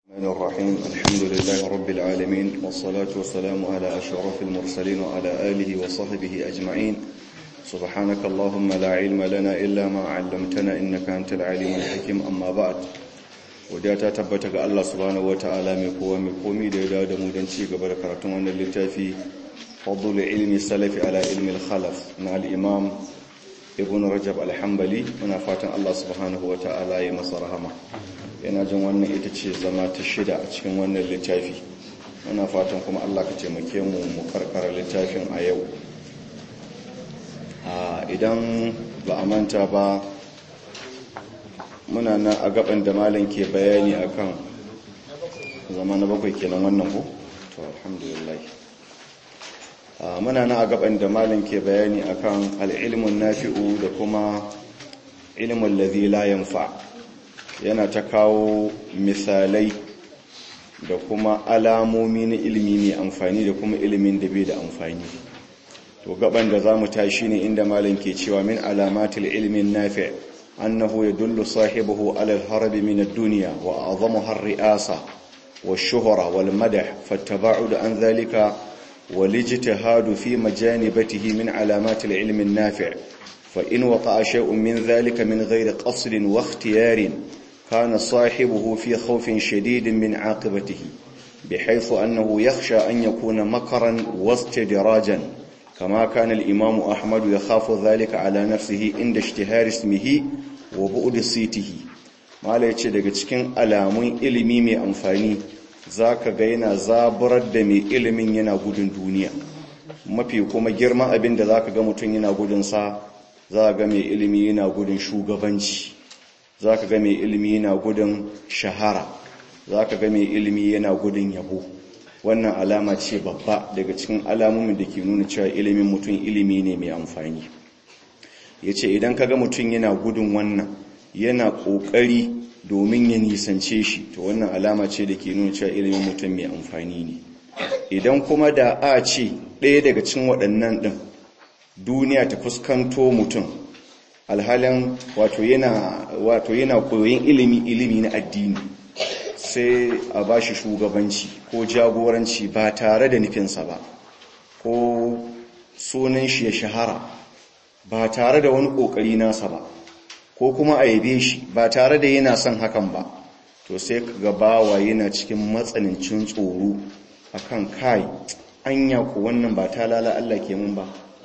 الرحمن الرحيم الحمد لله رب العالمين والصلاة والسلام على أشرف المرسلين وعلى آله وصحبه أجمعين سبحانك اللهم لا علم لنا إلا ما علمتنا إنك أنت العليم الحكيم أما بعد وداتا تبتك الله سبحانه وتعالى مقومي ديدا مدنشي قبل كرتون للتافي فضل علم السلف على علم الخلف مع الإمام ابن رجب الحنبلي من فاتن الله سبحانه وتعالى يمسر رحمه yana jin wannan ita ce zama ta shida a cikin wannan littafi muna fatan kuma Allah ka taimake mu mu karkara littafin a yau idan ba a manta ba muna na a gaban da malam ke bayani akan zama na bakwai kenan wannan ko to alhamdulillah muna na a gaban da malam ke bayani akan al-ilmun nafi'u da kuma ilmul ladhi la yanfa' yana ta kawo misalai da kuma alamomi na ilimi mai amfani da kuma ilimin da bai da amfani to gaban da zamu tashi ne inda malam ke cewa min alamatil ilmin nafi' annahu yadullu sahibihi ala al-harb min ad-dunya wa a'zamuha ar-ri'asa wash-shuhra wal-madah fattaba'ud an dhalika wal-ijtihad fi majanibatihi min alamatil ilmin nafi' fa in waqa'a shay'un min dhalika min ghayri qasdin wa ikhtiyarin كان صاحبه في خوف شديد من عاقبته بحيث أنه يخشى أن يكون مكرا واستدراجا كما كان الإمام أحمد يخاف ذلك على نفسه عند اشتهار اسمه وبعد صيته ما لا يتشدق cikin alamun ilimi mai amfani zaka ga yana zaburar da mai ilimin yana gudun duniya mafi kuma girman abin da zaka ga mutun yana gudun sa zaka ga mai ilimi yana gudun shugabanci za ka ga mai ilimi yana gudun shahara za ka ga mai ilimi yana gudun yabo wannan alama ce babba daga cikin alamomin da ke nuna cewa ilimin mutum ilimi ne mai amfani ya ce idan ka ga mutum yana gudun wannan yana ƙoƙari domin ya nisance shi to wannan alama ce da ke nuna cewa ilimin mutum mai amfani ne idan kuma da a ce ɗaya daga cikin waɗannan ɗin duniya ta fuskanto mutum alhalin wato yana koyon ilimi na addini sai a bashi shugabanci ko jagoranci ba tare da nufinsa ba ko sunan shi ya shahara ba tare da wani kokari nasa ba ko kuma a yabe shi ba tare da yana son hakan ba to sai kaga bawa yana cikin matsanancin tsoro akan kai anya ko wannan ba ta lala Allah ke mun ba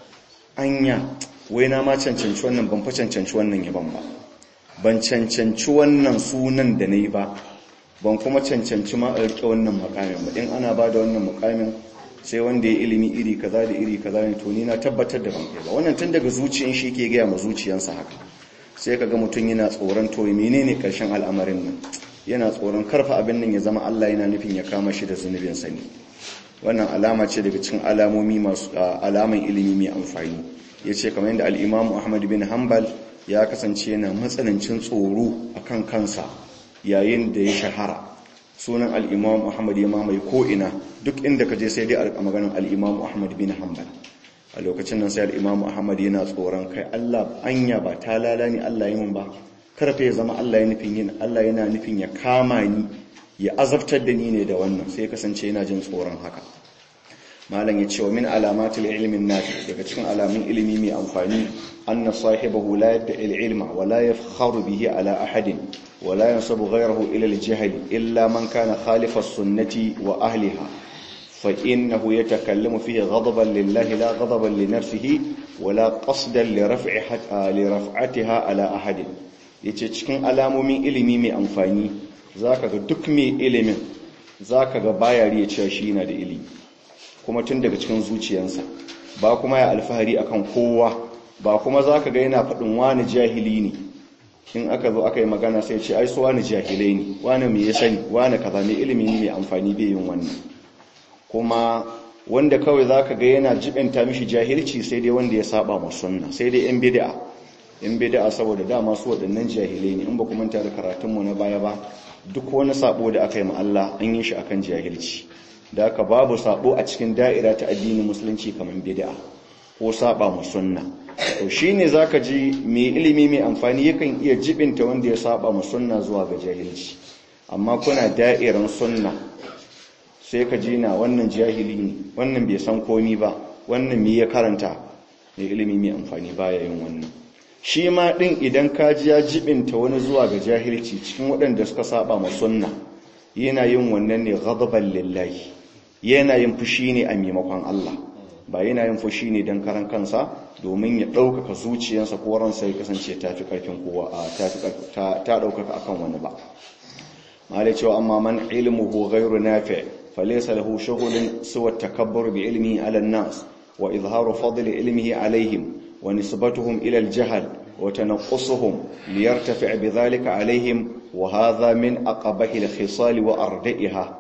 anya wai na ma cancanci wannan ban fa cancanci wannan yaban ba ban cancanci wannan sunan da nayi ba ban kuma cancanci ma a rike wannan mukamin ba in ana bada wannan mukamin sai wanda ya ilimi iri kaza da iri kaza ne to ni na tabbatar da ban kai ba wannan tun daga zuciyar shi yake ga ma zuciyarsa haka sai kaga mutun yana tsoron to menene karshen al'amarin nan yana tsoron karfa abin nan ya zama Allah yana nufin ya kama shi da zunubin sa ne wannan alama ce daga cikin alamomi masu alaman ilimi mai amfani ya ce kamar yadda al'imamu Ahmad bin Hanbal ya kasance yana matsanancin tsoro a kan kansa yayin da ya shahara sunan al'imamu Ahmad ya mamaye ko'ina duk inda ka je sai dai a maganin al'imamu Ahmad bin Hanbal a lokacin nan sai al'imamu Ahmad yana tsoron kai Allah anya ba ta lala ni Allah yi mun ba karfe ya zama Allah yana nufin ya kama ni ya azabtar da ni ne da wannan sai kasance yana jin tsoron haka malam ya ce wa min alamatul ilmin nafi daga cikin alamun ilimi mai amfani anna sahibahu la yadda ilma wa la yafkharu bihi ala ahadin wa la yansabu ghayrahu ila al-jahl illa man kana khalifa as-sunnati wa ahliha fa innahu yatakallamu fihi ghadaban lillahi la ghadaban li nafsihi wa la qasdan li raf'atiha ala ahadin yace cikin alamomin ilimi mai amfani zaka ga duk mai ilimin zaka ga baya riya cewa shi yana da ilimi kuma tun daga cikin zuciyarsa ba kuma ya alfahari akan kowa ba kuma zaka ga yana faɗin wani jahili ne in aka zo aka yi magana sai ce ai su wani jahilai ne wani me ya sani wani kaza mai ilimi ne mai amfani bai yin wannan kuma wanda kawai zaka ga yana jibinta mishi jahilci sai dai wanda ya saba ma sunna sai dai yan bid'a saboda dama su waɗannan jahilai ne in ba ku manta da karatunmu na baya ba duk wani sabo da aka yi ma Allah an yi shi akan jahilci da aka babu sabo a cikin da'ira ta addinin musulunci kamar bid'a ko saba mu sunna to shine zaka ji mai ilimi mai amfani yakan iya jibinta wanda ya saba mu sunna zuwa ga jahilci amma kuna da'iran sunna sai ka ji na wannan jahili ne, wannan bai san komi ba, wannan me ya karanta, mai ilimi mai amfani baya yin wannan. Shi ma din idan ka ji ya jibinta wani zuwa ga jahilci cikin waɗanda suka saba ma sunna, yana yin wannan ne ghadaban lillahi, yana yin fushi ne a maimakon Allah, ba yana yin fushi ne don karan kansa domin ya ɗaukaka zuciyarsa ko ransa ya kasance ta fi ƙarfin kowa ta ɗaukaka akan wani ba. malai cewa amma man ilmuhu ghairu nafi' falaysa lahu shughulun siwa at-takabbur bi ilmihi 'ala an-nas wa izharu fadli ilmihi 'alayhim wa nisbatuhum ila al-jahl wa tanaqqusuhum liyartafi' bidhalika 'alayhim wa hadha min aqbahi al-khisal wa ardaiha.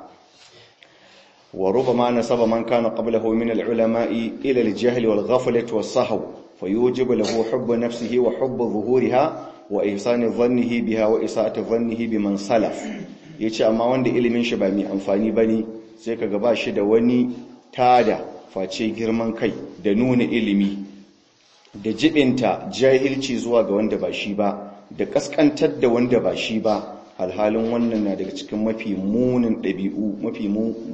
وربما نسب من كان قبله من العلماء إلى الجهل والغفلة والسهو فيوجب له حب نفسه وحب ظهورها وإحسان ظنه بها وإساءة ظنه بمن سلف. yace amma wanda ilimin shi ba mai amfani bane sai kaga ba shi da wani tada face girman kai da nuna ilimi da jibinta jahilci zuwa ga wanda ba shi ba da kaskantar da wanda ba shi ba. Alhalin wannan na daga cikin mafi munin ɗabi'u, mafi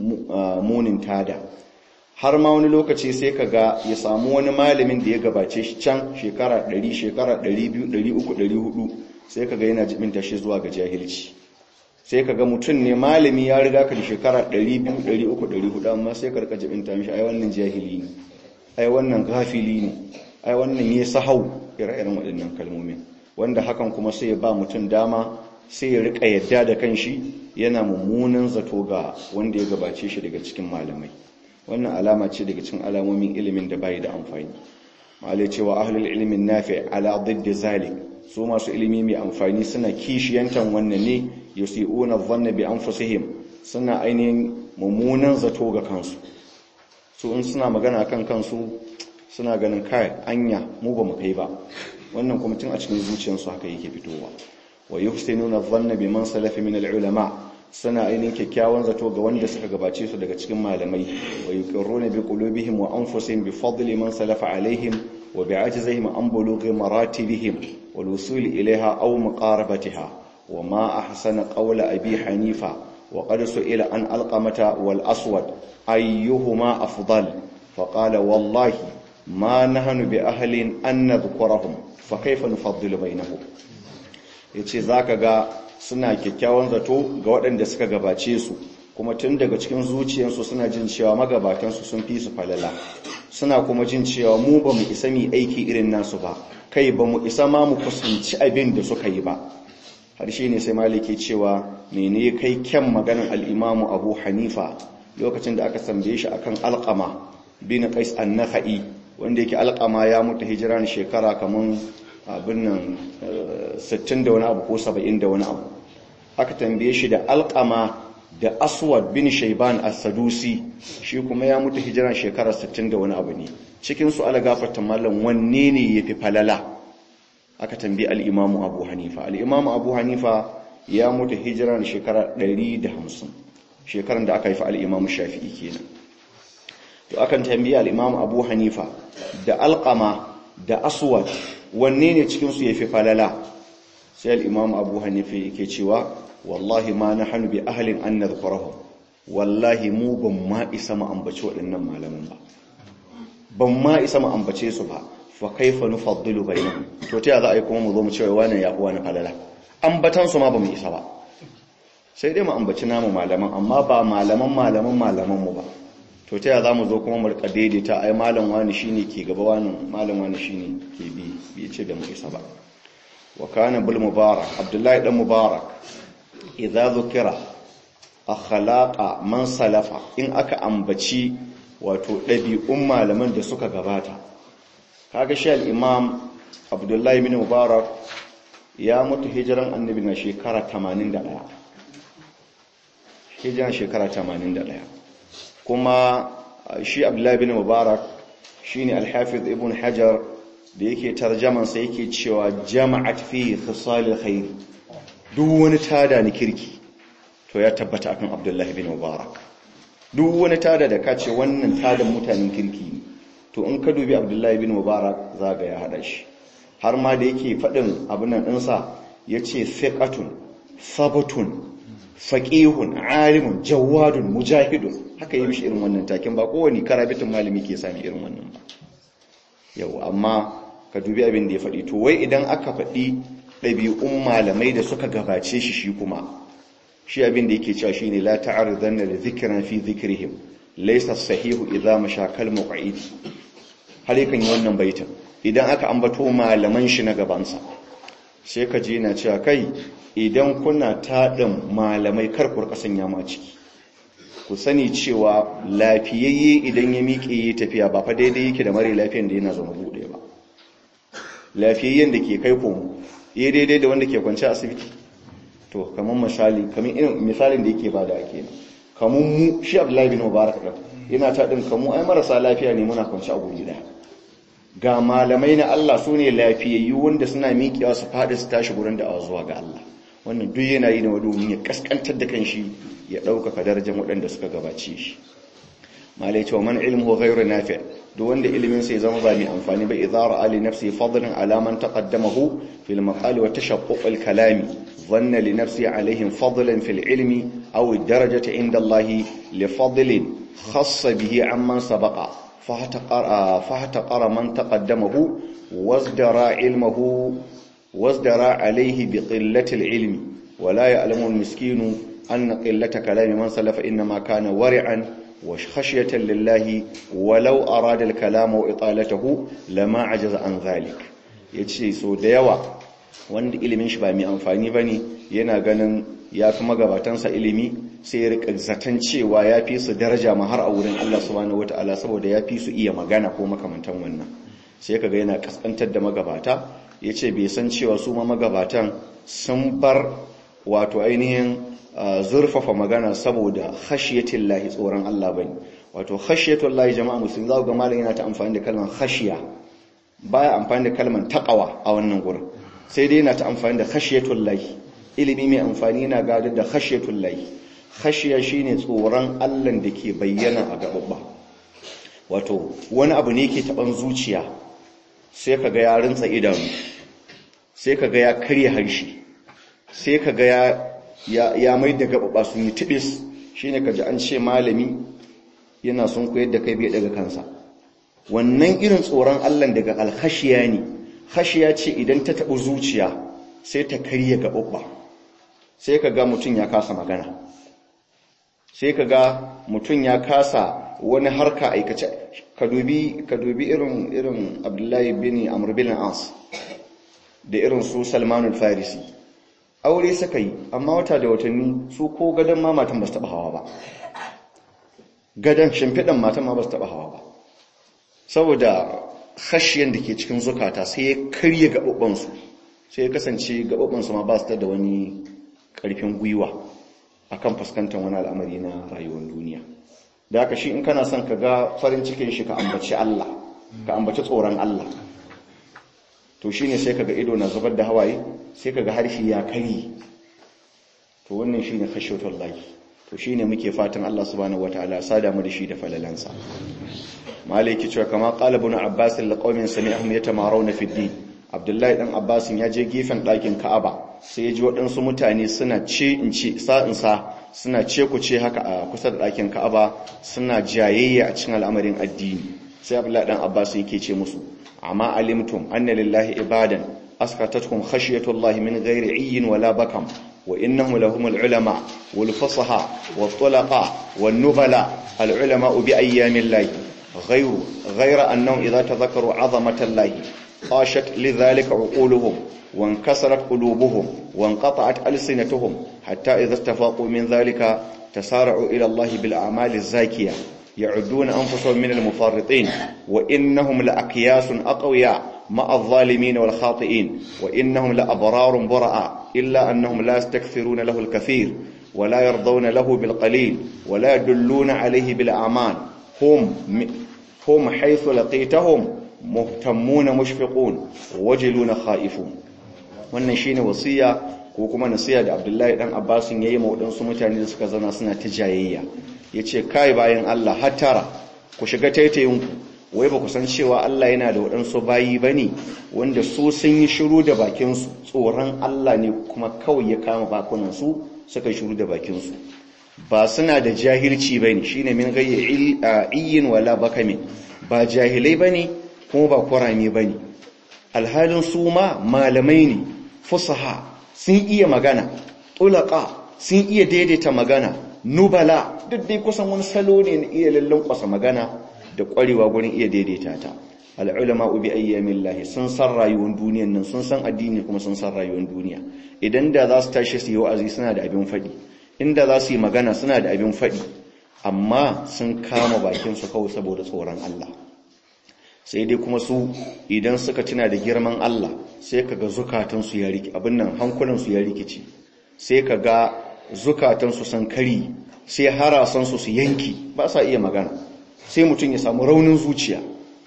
munin tada. Har ma wani lokaci sai ka ga ya samu wani malamin da ya gabace shi can shekara 100, shekara 200, 300, 400 sai ka ga yana jibinta shi zuwa ga jahilci. Sai ka ga mutum ne malami ya riga ka da shekara 200, 300, 400 amma sai ka rika jibinta mishi ai wannan jahili ne, ai wannan gafili ne, ai wannan ya sahau, ire-iren waɗannan kalmomin. Wanda hakan kuma sai ya ba mutum dama sai ya rika yadda da kanshi yana mummunan zato ga wanda ya gabace shi daga cikin malamai. Wannan alama ce daga cikin alamomin ilimin da bai da amfani. Malai cewa ahlul ilmin nafi' ala didd zalik, su masu ilimi mai amfani suna kishiyantan wannan ne, yusi'una dhanna bi anfusihim, suna ainihin mummunan zato ga kansu. Su in suna magana kan kansu suna ganin kai anya mu ba mu kai ba. Wannan kuma tun a cikin zuciyarsu haka yake fitowa. wa yuhsinuna dhanna biman salafi min al-ulama, suna ainihin kyakkyawan zato ga wanda suka gabace su daga cikin malamai. wa yuqirruna bi qulubihim wa anfusihim bi fadli man salafa alaihim wa bi ajzihim an bulughi maratibihim wal wusul ilayha aw muqarabatiha. wa ma ahsana qawla abi hanifa wa qad su'ila an alqamata wal aswad ayyuhuma afdal faqala wallahi ma nahnu bi ahlin an nadhkurahum fa kayfa nufaddilu bainahum. yace zaka ga suna kyakkyawan zato ga waɗanda suka gabace su, kuma tun daga cikin zuciyarsu suna jin cewa magabatansu sun fi su falala, suna kuma jin cewa mu ba mu isa mu aiki irin nasu ba, kai ba mu isa ma mu kusanci abin da suka yi ba. har shi ne sai maliki cewa mene kai kyan maganar al-Imam Abu Hanifa lokacin da aka tambaye shi akan Alqama bin Qais an-Nakhai, wanda yake Alqama ya mutu hijira ne shekara kaman abin nan 60 da wani abu ko 70 da wani abu. Aka tambaye shi da Alqama da Aswad bin Shayban as-Sadusi, shi kuma ya mutu hijira shekara 60 da wani abu ne. Cikin su algafarta mallan wanne ne yafi falala? Aka tambaye al-Imam Abu Hanifa. Al-Imam Abu Hanifa ya mutu hijira shekara 150, shekaran da aka haifa al-Imam Shafi'i kenan. To akan tambaye al-Imam Abu Hanifa da Alqama da Aswad wanne ne cikin su yafi falala? Sai al-Imam Abu Hanifa yake cewa wallahi ma nahnu bi ahlin an nadhkurahum, wallahi mu ban ma isa mu ambace waɗannan malaman ba, ban ma isa mu ambace su ba. Fa kaifa nufaddilu bainahum, to ta za a yi kuma mu zo mu cewa wani ya fi wani falala? Ambatan su ma ba mu isa ba, sai dai mu ambaci namu malaman, amma ba malaman mu ba. To ta za mu zo kuma mu rika daidaita ai malam wani shine ke gaba, wani malam wani shine ke bi ce da mu isa ba. wa kana bil mubarak, Abdullahi dan Mubarak, idza dhukira akhlaqa man salafa, in aka ambaci wato dabi'un malaman da suka gabata. Kaga shi al-Imam Abdullahi bin Mubarak ya mutu hijiran annabi na shekara 81, hijiran shekara 81. kuma shi Abdullahi bin Mubarak shine al-Hafiz Ibn Hajar da yake tarjaman sa yake cewa jama'at fi khisal al-khair, duk wani tada ni kirki to ya tabbata akan Abdullahi bin Mubarak. Duk wani tada da kace wannan tadan mutanen kirki ne, to in ka dubi Abdullahi bin Mubarak zaga ya hada shi. Har ma da yake fadin abin nan dinsa yace thiqatun sabtun faqihun alimun jawadun mujahidun, haka yi mishi irin wannan takin. ba kowani karabitin malami ke sami irin wannan ba. yau amma ka dubi abin da ya faɗi. To wai idan aka faɗi ɗabi'un malamai da suka gabace shi kuma shi abin da yake cewa shine la ta'aridanna li dhikran fi dhikrihim laysa sahihu idza mashakal muqaidi. har yakan yi wannan baitin idan aka ambato malaman shi na gabansa, sai ka ji na cewa kai idan kuna taɗin malamai karkur kasan yama ciki, ku sani cewa lafiyayye idan ya miƙe ya tafiya ba fa daidai yake da mare lafiyan da yana zama buɗe ba. Lafiyayyen da ke kai komo ya daidai da wanda ke kwanci asibiti. To kamar misali, kamar irin misalin da yake bada ake nan, kamar mu shi Abdullahi bin Mubarak ɗan yana taɗin kamu ai marasa lafiya ne muna kwanci a guri ɗaya. Ga malamai na Allah su ne lafiyayyu wanda suna miƙewa su faɗi su tashi gurin da a zuwa ga Allah. Wannan duk yana yi na domin ya kaskantar da kanshi ya ɗaukaka darajar waɗanda suka gabace shi. malai cewa man ilmuhu ghayru nafi', duk wanda ilimin sa ya zama ba mai amfani ba, idza ra'a li nafsi fadlan ala man taqaddamahu fil maqali wa tashaqquq al kalami dhanna li nafsi alayhim fadlan fil ilmi aw darajati inda Allah li fadlin khassa bihi amman sabaqa fahtaqara man taqaddamahu wazdara ilmuhu wazdara alayhi bi qillati al ilmi wa la ya'lamu al miskinu anna qillata kalami man salafa inma kana wari'an وخشية لله ولو أراد الكلام وإطالته لما عجز عن ذلك. yace so da yawa wanda ilimin shi ba mai amfani bane yana ganin ya fi magabatansa ilimi, sai ya rika zaton cewa ya fi su daraja ma har a wurin Allah subhanahu wataala saboda ya fi su iya magana ko makamantan wannan. Sai kaga yana kaskantar da magabata, yace bai san cewa su ma magabatan sun bar wato ainihin zurfafa magana saboda khashiyatin lahi, tsoron Allah bane. Wato khashiyatul lahi jama'a musulmi za ku ga malam yana ta amfani da kalmar khashiya, baya amfani da kalmar taqwa a wannan gurin, sai dai yana ta amfani da khashiyatul lahi. Ilimi mai amfani yana gadar da khashiyatul lahi. Khashiya shine tsoron Allah da ke bayyana a gababba. Wato wani abu ne yake taban zuciya, sai kaga ya rinsa idanu, sai kaga ya karya harshe, sai kaga ya mai da gababa sun yi tibis. shine kaji an ce malami yana sun koyar da kai bai daga kansa. Wannan irin tsoron Allah daga alkhashiya ne. Khashiya ce idan ta taɓa zuciya sai ta karya gababa, sai kaga mutum ya kasa magana, sai kaga mutum ya kasa wani harka aikace. ka dubi irin Abdullahi bin Amr bin As da irin su Salman al-Farisi, aure suka yi amma wata da watanni su ko gadon ma matan ba su taba hawa ba, gadon shimfiɗan matan ma ba su taba hawa ba, saboda khashiyan da ke cikin zukata sai ya karye gaɓaɓɓansu, sai ya kasance gaɓaɓɓansu ma ba su da wani ƙarfin gwiwa akan fuskantar wani al'amari na rayuwar duniya. Da haka shi in kana son ka ga farin cikin shi ka ambaci Allah, ka ambaci tsoron Allah, to shine sai kaga ido na zubar da hawaye, sai kaga harshe ya kari. To wannan shine khashyatul lahi. To shine muke fatan Allah subhanahu wataala ya sada mu da shi da falalansa. Maliki cewa kama qala ibn Abbas liqaumin sami'ahum yatamaruna fi din. Abdullahi dan Abbas ya je gefen ɗakin Ka'aba, sai ya ji waɗansu mutane suna suna ce ku ce haka a kusa da ɗakin Ka'aba, suna jayayya a cikin al'amarin addini. Sai Abdullahi dan Abbas yake ce musu, amma alimtum anna lillahi ibadan askatatuhum khashiyatullahi min ghairi iyyin wala bakam wa innahum lahumul ulama wal fasaha wat tulaqa wan nubala al ulama bi ayyamillahi ghayra annahum idha tadhakkaru 'azamatallahi qashat lidhalika uquluhum وانكسرت قلوبهم وانقطعت ألسنتهم حتى إذا استفاقوا من ذلك تسارعوا إلى الله بالأعمال الزاكية يعدون أنفسهم من المفرطين وإنهم لأكياس أقوياء مع الظالمين والخاطئين وإنهم لأبرار براء إلا أنهم لا يستكثرون له الكثير ولا يرضون له بالقليل ولا يدلون عليه بالأعمال هم حيث لقيتهم مهتمون مشفقون وجلون خائفون. wannan shine wasiya ko kuma nasiha da Abdullahi dan Abbas yayi ma wadansu mutane da suka zauna suna tijayayya. Yace kai bayan Allah hattara ku shiga taitayinku, wai ba ku san cewa Allah yana da wadansu bayi bane wanda su sun yi shiru da bakin su, tsoron Allah ne kuma kawai ya kama bakunan su suka shiru da bakinsu. Ba suna da jahilci bane, shine min gayyi ayyin wala bakami, ba jahilai bane kuma ba kurame bane. Alhalin su ma malamai ne, fusaha, sun iya magana, tulaka sun iya daidaita magana, nubala duk dai kusan wani salo ne na iya lallankwasa magana da kwarewa gurin iya daidaita ta. Al'ulama bi ayyamillahi, sun san rayuwar duniyan nan, sun san addini kuma sun san rayuwar duniya. Idan da za su tashi su yi wa'azi suna da abin faɗi, inda za su yi magana suna da abin faɗi, amma sun kama bakin su kawai saboda tsoron Allah. Sai dai kuma su idan suka tuna da girman Allah sai kaga zukatansu ya riki abin nan, hankulansu ya rikici, sai kaga zukatansu san kari, sai harasansu su yanki, ba sa iya magana, sai mutum ya samu raunin zuciya.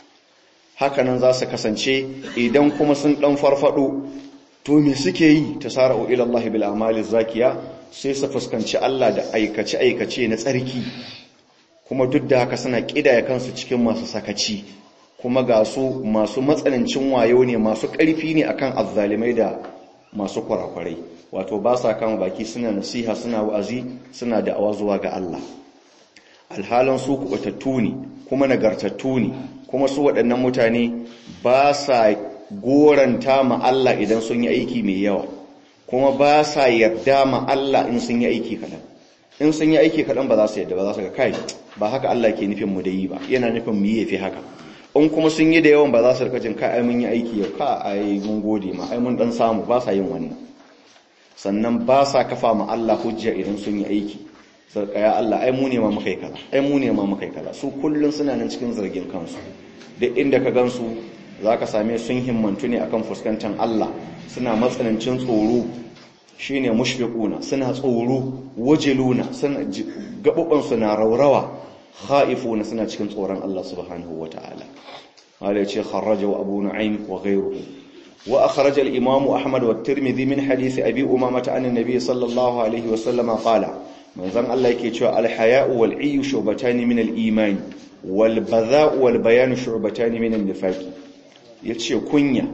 Hakanan za su kasance idan kuma sun dan farfado, to me suke yi? Tasara'u ila Allah bil a'mali zakiya, sai su fuskanci Allah da aikace aikace na tsarki, kuma duk da haka suna kidaya kansu cikin masu sakaci, kuma ga su masu matsanancin wayo ne, masu ƙarfi ne akan azzalimai da masu kwarakwarai. Wato ba sa kama baki, suna nasiha, suna wa'azi, suna da'awa zuwa ga Allah. Alhalan su kubatattu ne kuma nagartattu ne, kuma su waɗannan mutane ba sa goranta ma Allah idan sun yi aiki mai yawa, kuma ba sa yarda ma Allah in sun yi aiki kaɗan. In sun yi aiki kaɗan ba za su yarda, ba za su ga kai ba haka Allah ke nufin mu da yi ba, yana nufin mu yi yafi haka. In kuma sun yi da yawan ba za su rika jin kai ai mun yi aiki yau, ka ai mun gode ma, ai mun dan samu, ba sa yin wannan. Sannan ba sa kafa ma Allah hujja idan sun yi aiki, sarka ya Allah ai mu ne ma muka yi kaza, ai mu ne ma muka yi kaza. Su kullun suna nan cikin zargin kansu, duk inda ka gansu zaka same sun himmantu ne akan fuskantar Allah, suna matsanancin tsoro, shine mushfiquna, suna tsoro, wajiluna, suna gabuban su na raurawa, khaifuna, suna cikin tsoron Allah subhanahu wataala. Wala yace kharraja Abu Nu'aym wa ghayruhu wa akhraj al-Imam Ahmad wa Tirmidhi min hadith Abi Umamah an an-nabi sallallahu alaihi wa sallam qala, manzon Allah yake cewa al-haya'u wal-'iyyu shu'batan min al-iman wal badha'u wal bayan shu'batan min an-nifaq. Yace kunya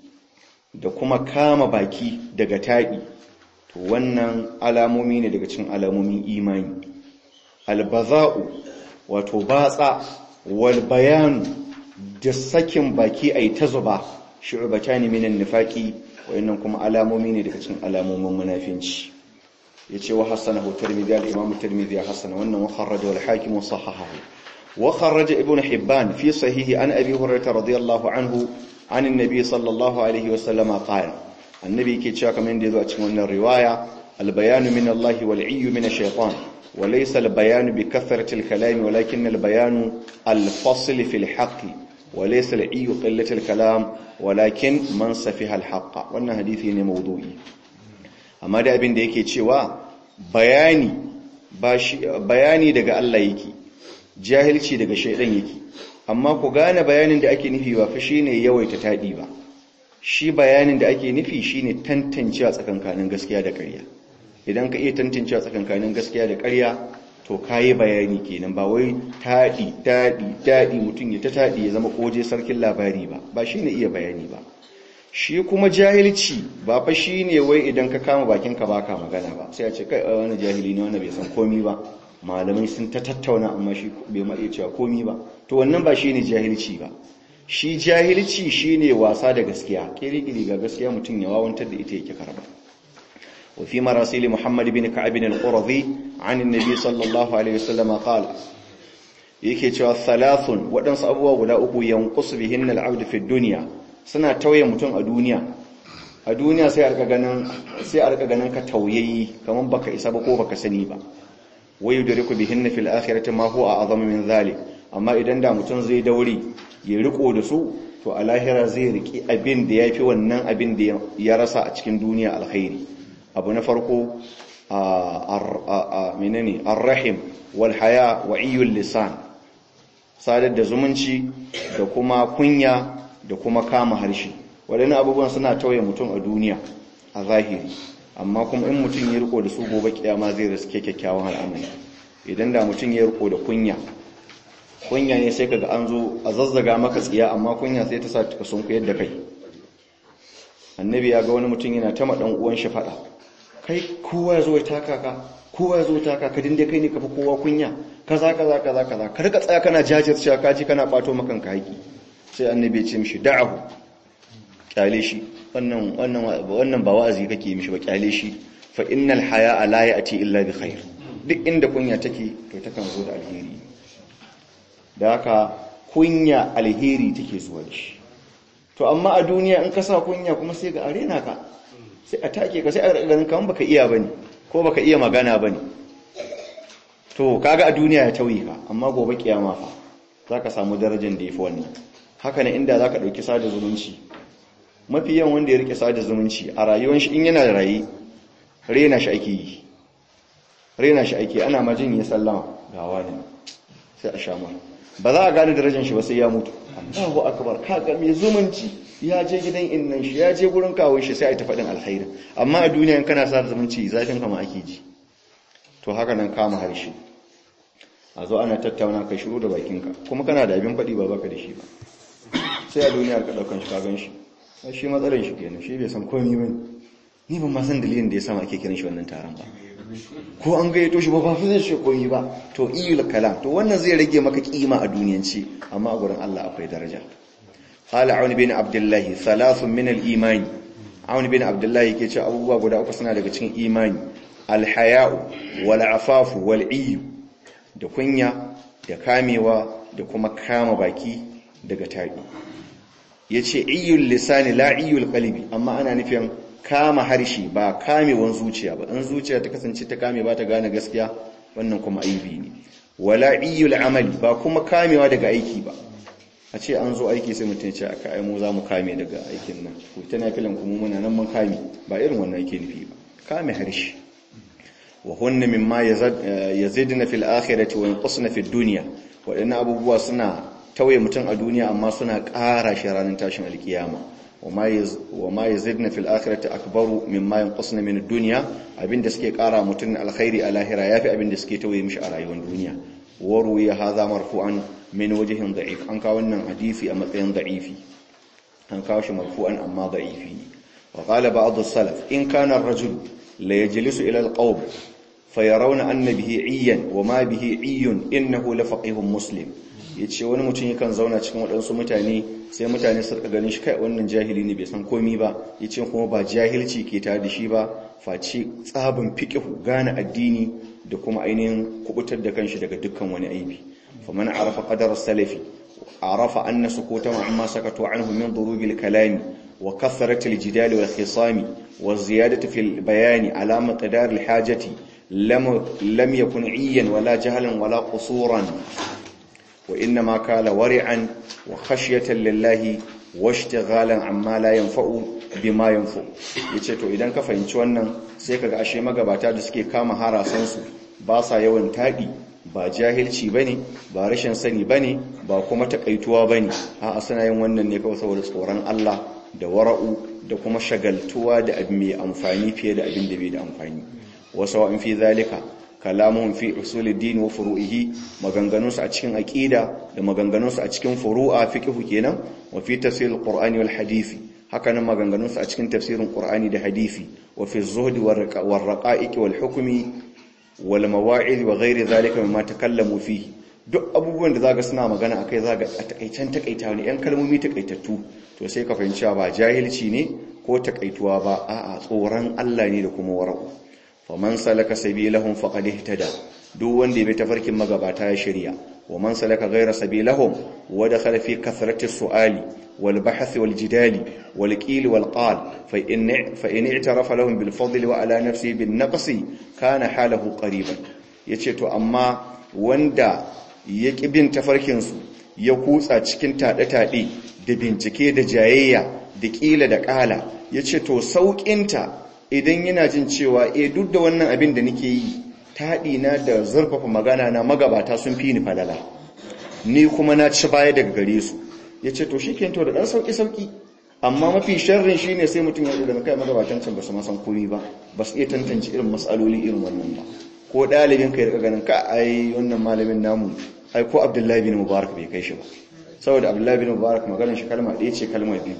da kuma kama baki daga taɗi, to wannan alamomi ne daga cikin alamomin imani. Al-badha'u wato batsa, wal bayan da sakin baki ai ta zuba, shu'batani minan nifaqi, wayannan kuma alamomi ne daga cikin alamomin munafinci. Yace wa hasanahu Tirmidhi, al-Imam Tirmidhi ya hasana wannan, wa kharraja al-Hakim wa sahahahu. Wa kharraja Ibn Hibban fi sahihi an Abi Hurairah radiyallahu anhu an an-nabi sallallahu alaihi wa sallam qala, annabi yake cewa kamar yadda yazo a cikin wannan riwaya, al-bayanu min Allah wal-'iyyu min ash-shaytan. وليس البيان بكثرة الكلام ولكن البيان الفصل في الحق، وليس العي قلة الكلام ولكن من سفه الحق. wannan hadisi ne mawdu'i, amma da abin da yake cewa bayani daga Allah yake, jahilci daga shaydan yake. Amma ku gane bayanin da ake nufi ba fa shine yawaita tadi ba, shi bayanin da ake nufi shine tantancewa tsakankanin gaskiya da ƙarya. Idan ka iya tantancewa tsakankanin gaskiya da ƙarya, to kayi bayani kenan, ba wai taɗi mutum ya ta taɗi ya zama koje sarkin labari ba shine iya bayani ba. Shi kuma jahilci ba fa shine wai idan ka kama bakinka baka magana ba, sai a ce kai wani jahili ne, wanda bai san komi ba, malamai sun ta tattauna amma shi bai ma iya cewa komi ba. To wannan ba shine jahilci ba. Shi jahilci shine wasa da gaskiya, kiri-kiri ga gaskiya mutum ya wawantar da ita yake karba. وفي مراسيل محمد بن كعب القرظي عن النبي صلى الله عليه وسلم قال، yake cewa thalathun, waɗansu abubuwa guda uku, yanqus bihinna al-'abd fi dunya, suna tauye mutum a duniya sai a rika ganin ka tauyayyi, kaman baka isa ba ko baka sani ba. Wa yudriku bihinna fil akhirati ma huwa a'zamu min dhalik, amma idan da mutum zai daure ya riko da su, to a lahira zai riki abin da yafi wannan abin da ya rasa a cikin duniya alkhairi. Abu na farko menene ar-rahim wal haya wa iyul lisan, sadar da zumunci da kuma kunya da kuma kama harshe. Wadannan abubuwan suna tauye mutum a duniya a zahiri, amma kuma in mutum ya riko da su gobe kiyama zai riske kyakkyawan al'amari. Idan da mutum ya riko da kunya ne sai kaga an zo a zazzaga maka tsiya, amma kunya sai ta sa ka sunku yadda kai. Annabi ya ga wani mutum yana ta madan uwan shi fada, kai kowa ya zo ya taka ka kowa ya zo taka ka dinde kai ne ka fi kowa kunya kaza ka rika tsaya kana jajircewa kaji kana bato makan ka haƙi sai annabi ya ce mishi da'ahu kyale shi wannan ba wa'azi kake mishi ba kyale shi fa innal haya'a la ya'ti illa bi khair duk inda kunya take to takan zo da alheri da haka kunya alheri take zuwa da shi to amma a duniya in ka sa kunya kuma sai ga arena ka sai a take ka sai a ganin kaman baka iya bane ko baka iya magana bane to kaga a duniya ya tauye ka amma gobe kiyama fa zaka samu darajar da yafi wannan haka ne inda zaka dauki sada zumunci mafi yawan wanda ya rike sada zumunci a rayuwar shi in yana da rayi rena shi ake ana majin ya sallama ga wani sai a sha mai ba za a gane darajar shi ba sai ya mutu Allahu akbar kaga mai zumunci ya je gidan innan shi ya je gurin kawun shi sai a ta faɗin alkhairi amma a duniya in kana sada zumunci zafin kama ake ji to haka nan kama harshe a zo ana tattauna kai shiru da bakinka kuma kana da abin faɗi ba baka da shi ba sai a duniya ka ɗaukan shi ka gan shi shi matsalar shi kenan shi bai san komai bane ni ban ma san dalilin da ya sama ake kiran shi wannan taron ba ko an gayyato shi ba fa zai shi komai ba to iyul kalam to wannan zai rage maka kima a duniyanci amma a gurin Allah akwai daraja qala aun bin abdullah thalathun min al-iman aun bin abdullah yake cewa abubuwa guda uku suna daga cikin imani al-haya'u wal afafu wal iyu da kunya da kamewa da kuma kama baki daga tabi yace iyul lisani la iyul qalbi amma ana nufin kama harshe ba kamewan zuciya ba in zuciya ta kasance ta kame ba ta gane gaskiya wannan kuma aibi ne wala iyul amali ba kuma kamewa daga aiki ba a ce an zo aiki sai mutum ya ce aka ai mu za mu kame daga aikin nan ku tana filan kuma muna nan mun kame ba irin wannan yake nufi ba kame harshe wa hunna mimma yazidna fil akhirati wa yanqusna fid dunya wadannan abubuwa suna tauye mutum a duniya amma suna ƙara shi ranar tashin alkiyama wa ma yazidna fil akhirati akbaru mimma yanqusna min ad-dunya abinda suke ƙara mutum alkhairi a lahira yafi abinda suke tauye mishi a rayuwar duniya wa ruwiya hadha marfu'an min wajhin da'if an kawo wannan hadisi a matsayin da'ifi an kawo shi marfu'an amma da'ifi wa qala ba'd as-salaf in kana ar-rajul la yajlisu ila al-qawm fayarawna anna bihi 'iyyan wa ma bihi 'iyyun innahu la faqihun muslim yace wani mutum yakan zauna cikin wadansu mutane sai mutane su rika ganin shi kai wannan jahili ne bai san komai ba yace kuma ba jahilci ke tare da shi ba face tsabin fiqhu gane addini da kuma ainihin kubutar da kanshi daga dukkan wani aibi faman arafa qadar as-salafi arafa anna sukutahum amma sakatu anhu min durubil kalami wa kathrati al-jidal wal khisami wa ziyadati fil bayani ala miqdar al-hajati lam yakun 'iyyan wala jahlan wala qusuran وإنما كان ورعا وخشية لله واشتغالا عما لا ينفع بما ينفع yace to idan ka fahimci wannan sai kaga ashe magabata da suke kama harasan su ba sa yawan tadi ba jahilci bane ba rashin sani bane ba kuma takaituwa bane a'a suna yin wannan ne kawai saboda tsoron Allah da wara'u da kuma shagaltuwa da abin mai amfani fiye da abin da bai da amfani wasu in fi zalika kalamun fi usuluddin wa furu'ihi maganganunsu a cikin aqida da maganganunsu a cikin furu'a fiqh kenan wa fi tafsirul qur'ani wal hadisi haka nan maganganunsu a cikin tafsirin qur'ani da hadisi wa fi zuhdi war raqa'iq wal hukmi wal mawa'id wa ghairi zalika mimma takallamu fihi duk abubuwan da zaka suna magana akai zaka a takaicen takaitawa ne yan kalmomi takaitattu to sai ka fahimci ba jahilci ne ko takaituwa ba a'a tsoron Allah ne da kuma wara'u faman salaka sabilahum faqad ihtada duk wanda ya bi tafarkin magabata ya shirya wa man salaka ghayra sabilahum wa dakhala fi kathrati su'ali wal bahth wal jidali wal qil wal qal fa in i'tarafa lahum bil fadli wa ala nafsihi bin naqsi kana halahu qariban yace to amma wanda ya ki bin tafarkin su ya kutsa cikin tade-tade da bincike da jayayya da kila da kala yace to saukinta idan yana jin cewa duk da wannan abin da nake yi taɗi na da zurfafa magana na magabata sun fi ni falala ni kuma na ci baya daga gare su yace to shikenan to da dan sauki amma mafi sharrin shine sai mutum ya da kai magabatan can ba su san komai ba su iya tantance irin masaloli irin wannan ba ko dalibin kai daga ganin ka ai wannan malamin namu ai ko Abdullahi bin Mubarak bai kai shi ba saboda Abdullahi bin Mubarak maganar shi kalma ɗaya ce kalma biyu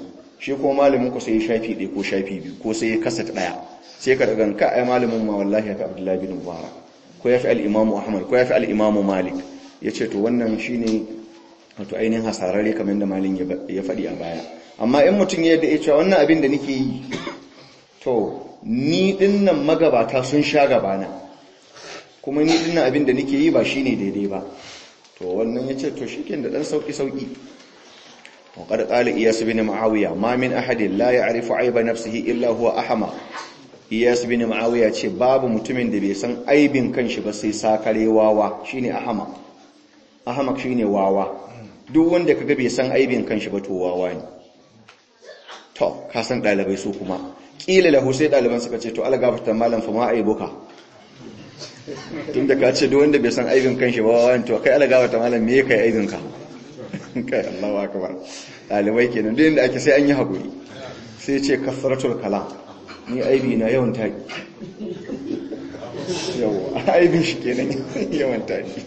shi ko malamin ku sai ya shafi ɗaya ko shafi biyu ko sai ya kasat ɗaya sai ka daga ka ai malamin ma wallahi ya fi Abdullahi bin Mubarak ko ya fi al-Imam Ahmad ko ya fi al-Imam Malik yace to wannan shine wato ainihin hasararre kamar da malin ya faɗi a baya. Amma in mutum ya yadda ya ce wannan abin da nake yi to ni dinnan magabata sun sha gabana kuma ni dinnan abin da nake yi ba shine daidai ba, to wannan yace to shikenan da dan sauki وقد قال إياس بن معاوية ما من أحد لا يعرف عيب نفسه إلا هو أحمق. إياس بن معاوية ce babu mutumin da bai san aibin kanshi ba sai sakare wawa shine ahmaq. Ahmaq shine wawa, duk wanda kaga bai san aibin kanshi ba to wawa ne. To ka san dalibai su kuma kila lahu sai daliban suka ce to algafata malam fa ma aibuka, tunda ka ce duk wanda bai san aibin kanshi ba wawa to kai algafata malam me kai aibin ka kai Allahu akbar. Dalibai kenan duk inda ake sai an yi hakuri. Sai ce kafaratul kalam, ni aibi na yawan taki. Yawa aibin shi kenan yawan taki.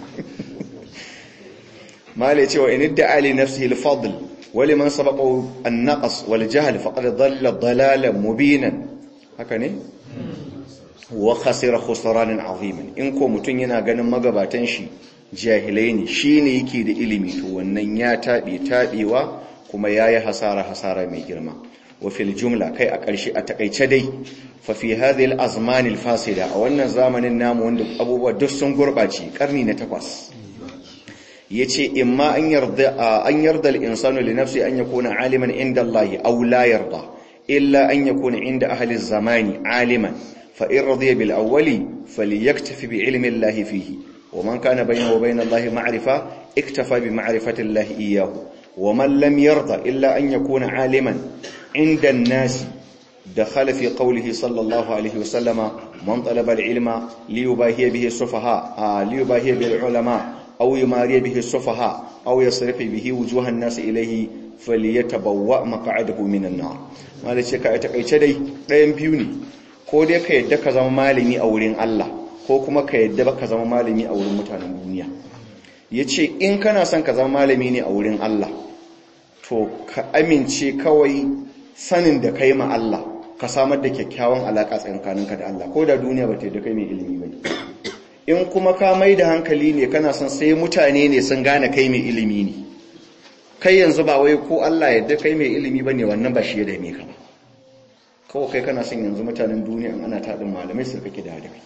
Mala ce wa in idda ali nafsihi al-fadl wa liman sabaqahu an-naqs wal jahl faqad dhalla dhalalan mubinan. Haka ne? Wa khasira khusranan aziman. In ko mutun yana ganin magabatan shi jahilai ne shine yake da ilimi to wannan ya tabewa kuma yayi hasara mai girma. Wa fil jumla kai a ƙarshe a takeice dai fa fi hadhihi al azman al fasida a wannan zamanin namu wanda abubuwa duk sun gurbace karni na 8 yace imma an yarda al insanu li nafsi an yakuna aliman inda Allah aw la yarda illa an yakuna inda ahli al zamani aliman fa in radiya bil awwali falyaktafi bi ilmi Allah fihi ومن كان بينه وبين الله معرفة اكتفى بمعرفة الله إياه ومن لم يرضى إلا أن يكون عالما عند الناس دخل في قوله صلى الله عليه وسلم من طلب العلم ليباهي به السفهاء ليباهي به العلماء أو يماري به السفهاء أو يصرف به وجوه الناس إليه فليتبوأ مقعده من النار. ما لشيء كأتقيت دي ɗayan biyu ne, ko dai ka yadda ka zama malami a wurin Allah ko kuma ka yadda ba ka zama malami a wurin mutanen duniya. Yace in kana son ka zama malami ne a wurin Allah to ka amince kawai sanin da kai ma Allah ka samar da kyakkyawan alaka tsakaninka da Allah ko da duniya ba ta yadda kai mai ilimi bane. In kuma ka mai da hankali ne kana son sai mutane ne sun gane kai mai ilimi ne, kai yanzu ba wai ko Allah yadda kai mai ilimi bane, wannan ba shi ya dame ka ba, kawai kai kana son yanzu mutanen duniya in ana taɗin malamai su kake da kai.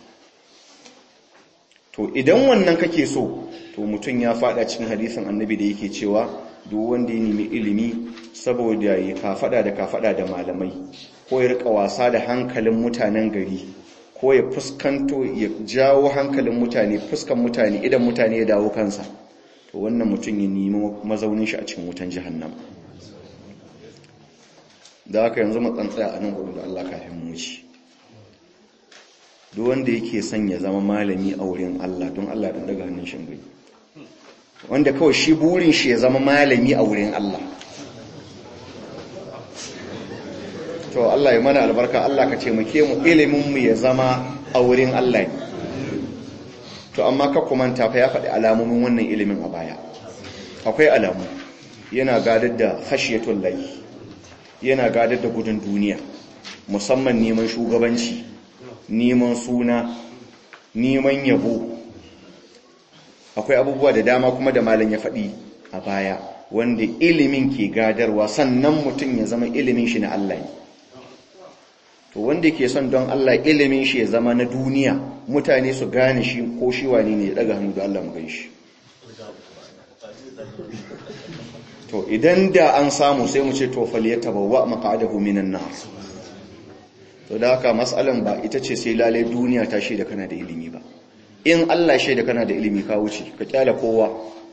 To idan wannan kake so to mutum ya fada cikin hadisin annabi da yake cewa duk wanda ya nemi ilimi saboda ya kafada da malamai ko ya rika wasa da hankalin mutanen gari ko ya fuskanto ya jawo hankalin mutane fuskan mutane idan mutane ya dawo kansa, to wannan mutum ya nemi mazaunin shi a cikin wutan jahannama. Da haka yanzu mu tsantsaya a nan gurin da Allah kafin mu ci. Duk wanda yake son ya zama malami a wurin Allah don Allah dan daga hannun shi gani, wanda kawai shi burin shi ya zama malami a wurin Allah, to Allah ya mana albarka. Allah ka taimake mu ilimin mu ya zama a wurin Allah ne. To amma ka kumanta fa ya faɗi alamomin wannan ilimin a baya. Akwai alamu, yana gadar da khashiyatul lahi, yana gadar da gudun duniya, musamman neman shugabanci, neman suna, neman yabo. Akwai abubuwa da dama kuma da malam ya faɗi a baya wanda ilimin ke gadarwa, sannan mutum ya zama ilimin shi na Allah ne. To wanda ke son don Allah ilimin shi ya zama na duniya, mutane su gane shi ko shi wani ne, ya daga hannu da Allah mu gan shi. To idan da an samu sai mu ce to falyatabawwa maq'adahu minan nar. To da haka mas'alan ba ita ce sai lalle duniya ta shaida kana da ilimi ba. In Allah shaida kana da ilimi ka wuce, ka kyala kowa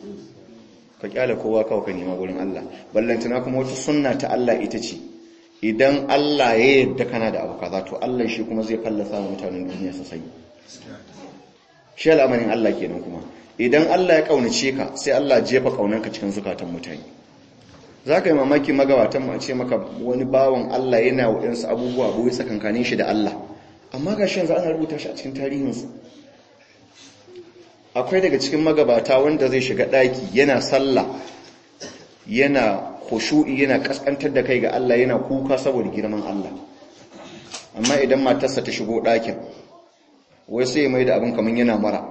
kawai ka nema gurin Allah. Ballantana kuma wata sunna ta Allah ita ce idan Allah ya yarda kana da abu kaza to Allah shi kuma zai fallasa wa mutanen duniya su sani. Shi al'amarin Allah kenan. Kuma idan Allah ya kaunace ka sai Allah jefa kaunanka cikin zukatan mutane. Za ka yi mamaki magabatan mu a ce maka wani bawan Allah yana waɗansu abubuwa boye tsakankanin shi da Allah, amma ga shi yanzu ana rubuta shi a cikin tarihinsu. Akwai daga cikin magabata wanda zai shiga ɗaki yana sallah yana khushu'i yana kaskantar da kai ga Allah, yana kuka saboda girman Allah. Amma idan matarsa ta shigo ɗakin, wai sai ya mai da abin kaman yana mara,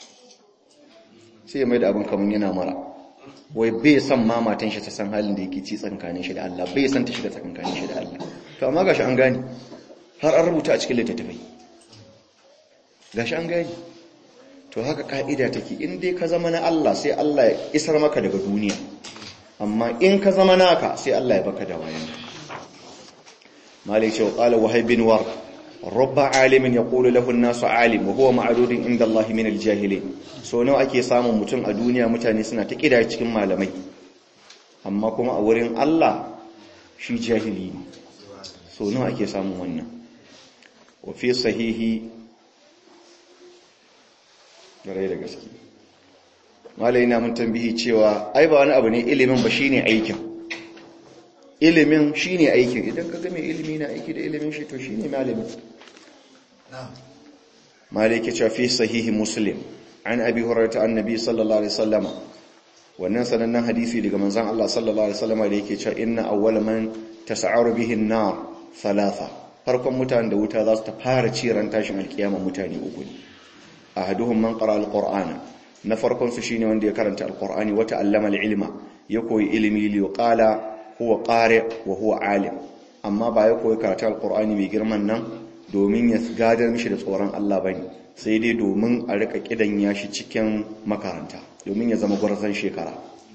wai bai san ma matan shi ta san halin da yake ci tsakankanin shi da Allah, bai san ta shiga tsakankanin shi da Allah. To amma gashi an gane, har an rubuta a cikin littattafai, gashi an gane. To haka ka'ida take, in dai ka zama na Allah sai Allah ya isar maka daga duniya, amma in ka zama naka sai Allah ya baka da wayan. Malik ce wa qala Wahib bin War, rubba alimin yaqulu lahu an-nasu alim wa huwa ma'dudun inda Allah min al-jahilin. So nawa ake samun mutum a duniya mutane suna ta kida cikin malamai, amma kuma a wurin Allah shi jahili ne. So nawa ake samun wannan. Wa fi sahihi, gare da gaske, malai na mun tambihi cewa ai ba wani abu ne ilimin ba, shine aikin. Ilimin shine aikin. Idan ka ga mai ilimi na aiki da ilimin shi, to shine malami. Malai ke cewa fi sahihi Muslim an Abi Hurairah annabi sallallahu alaihi wasallam, wannan sanannen hadisi daga manzon Allah sallallahu alaihi wasallam da yake cewa inna awwala man tas'aru bihi an-nar thalatha, farkon mutanen da wuta za su ta fara ciran tashin alkiyama mutane uku ne. ahaduhum man qara al-qur'ana, na farkon su shine wanda ya karanta al-qur'ani wa ta'allama al-ilma, ya koyi ilimi, li qala huwa qari wa huwa alim, amma ba ya koyi karatu al-qur'ani mai girman nan domin ya gadar mishi da tsoron Allah bane, sai dai domin a rika kidan ya shi cikin makaranta, domin ya zama gwarzon shekara,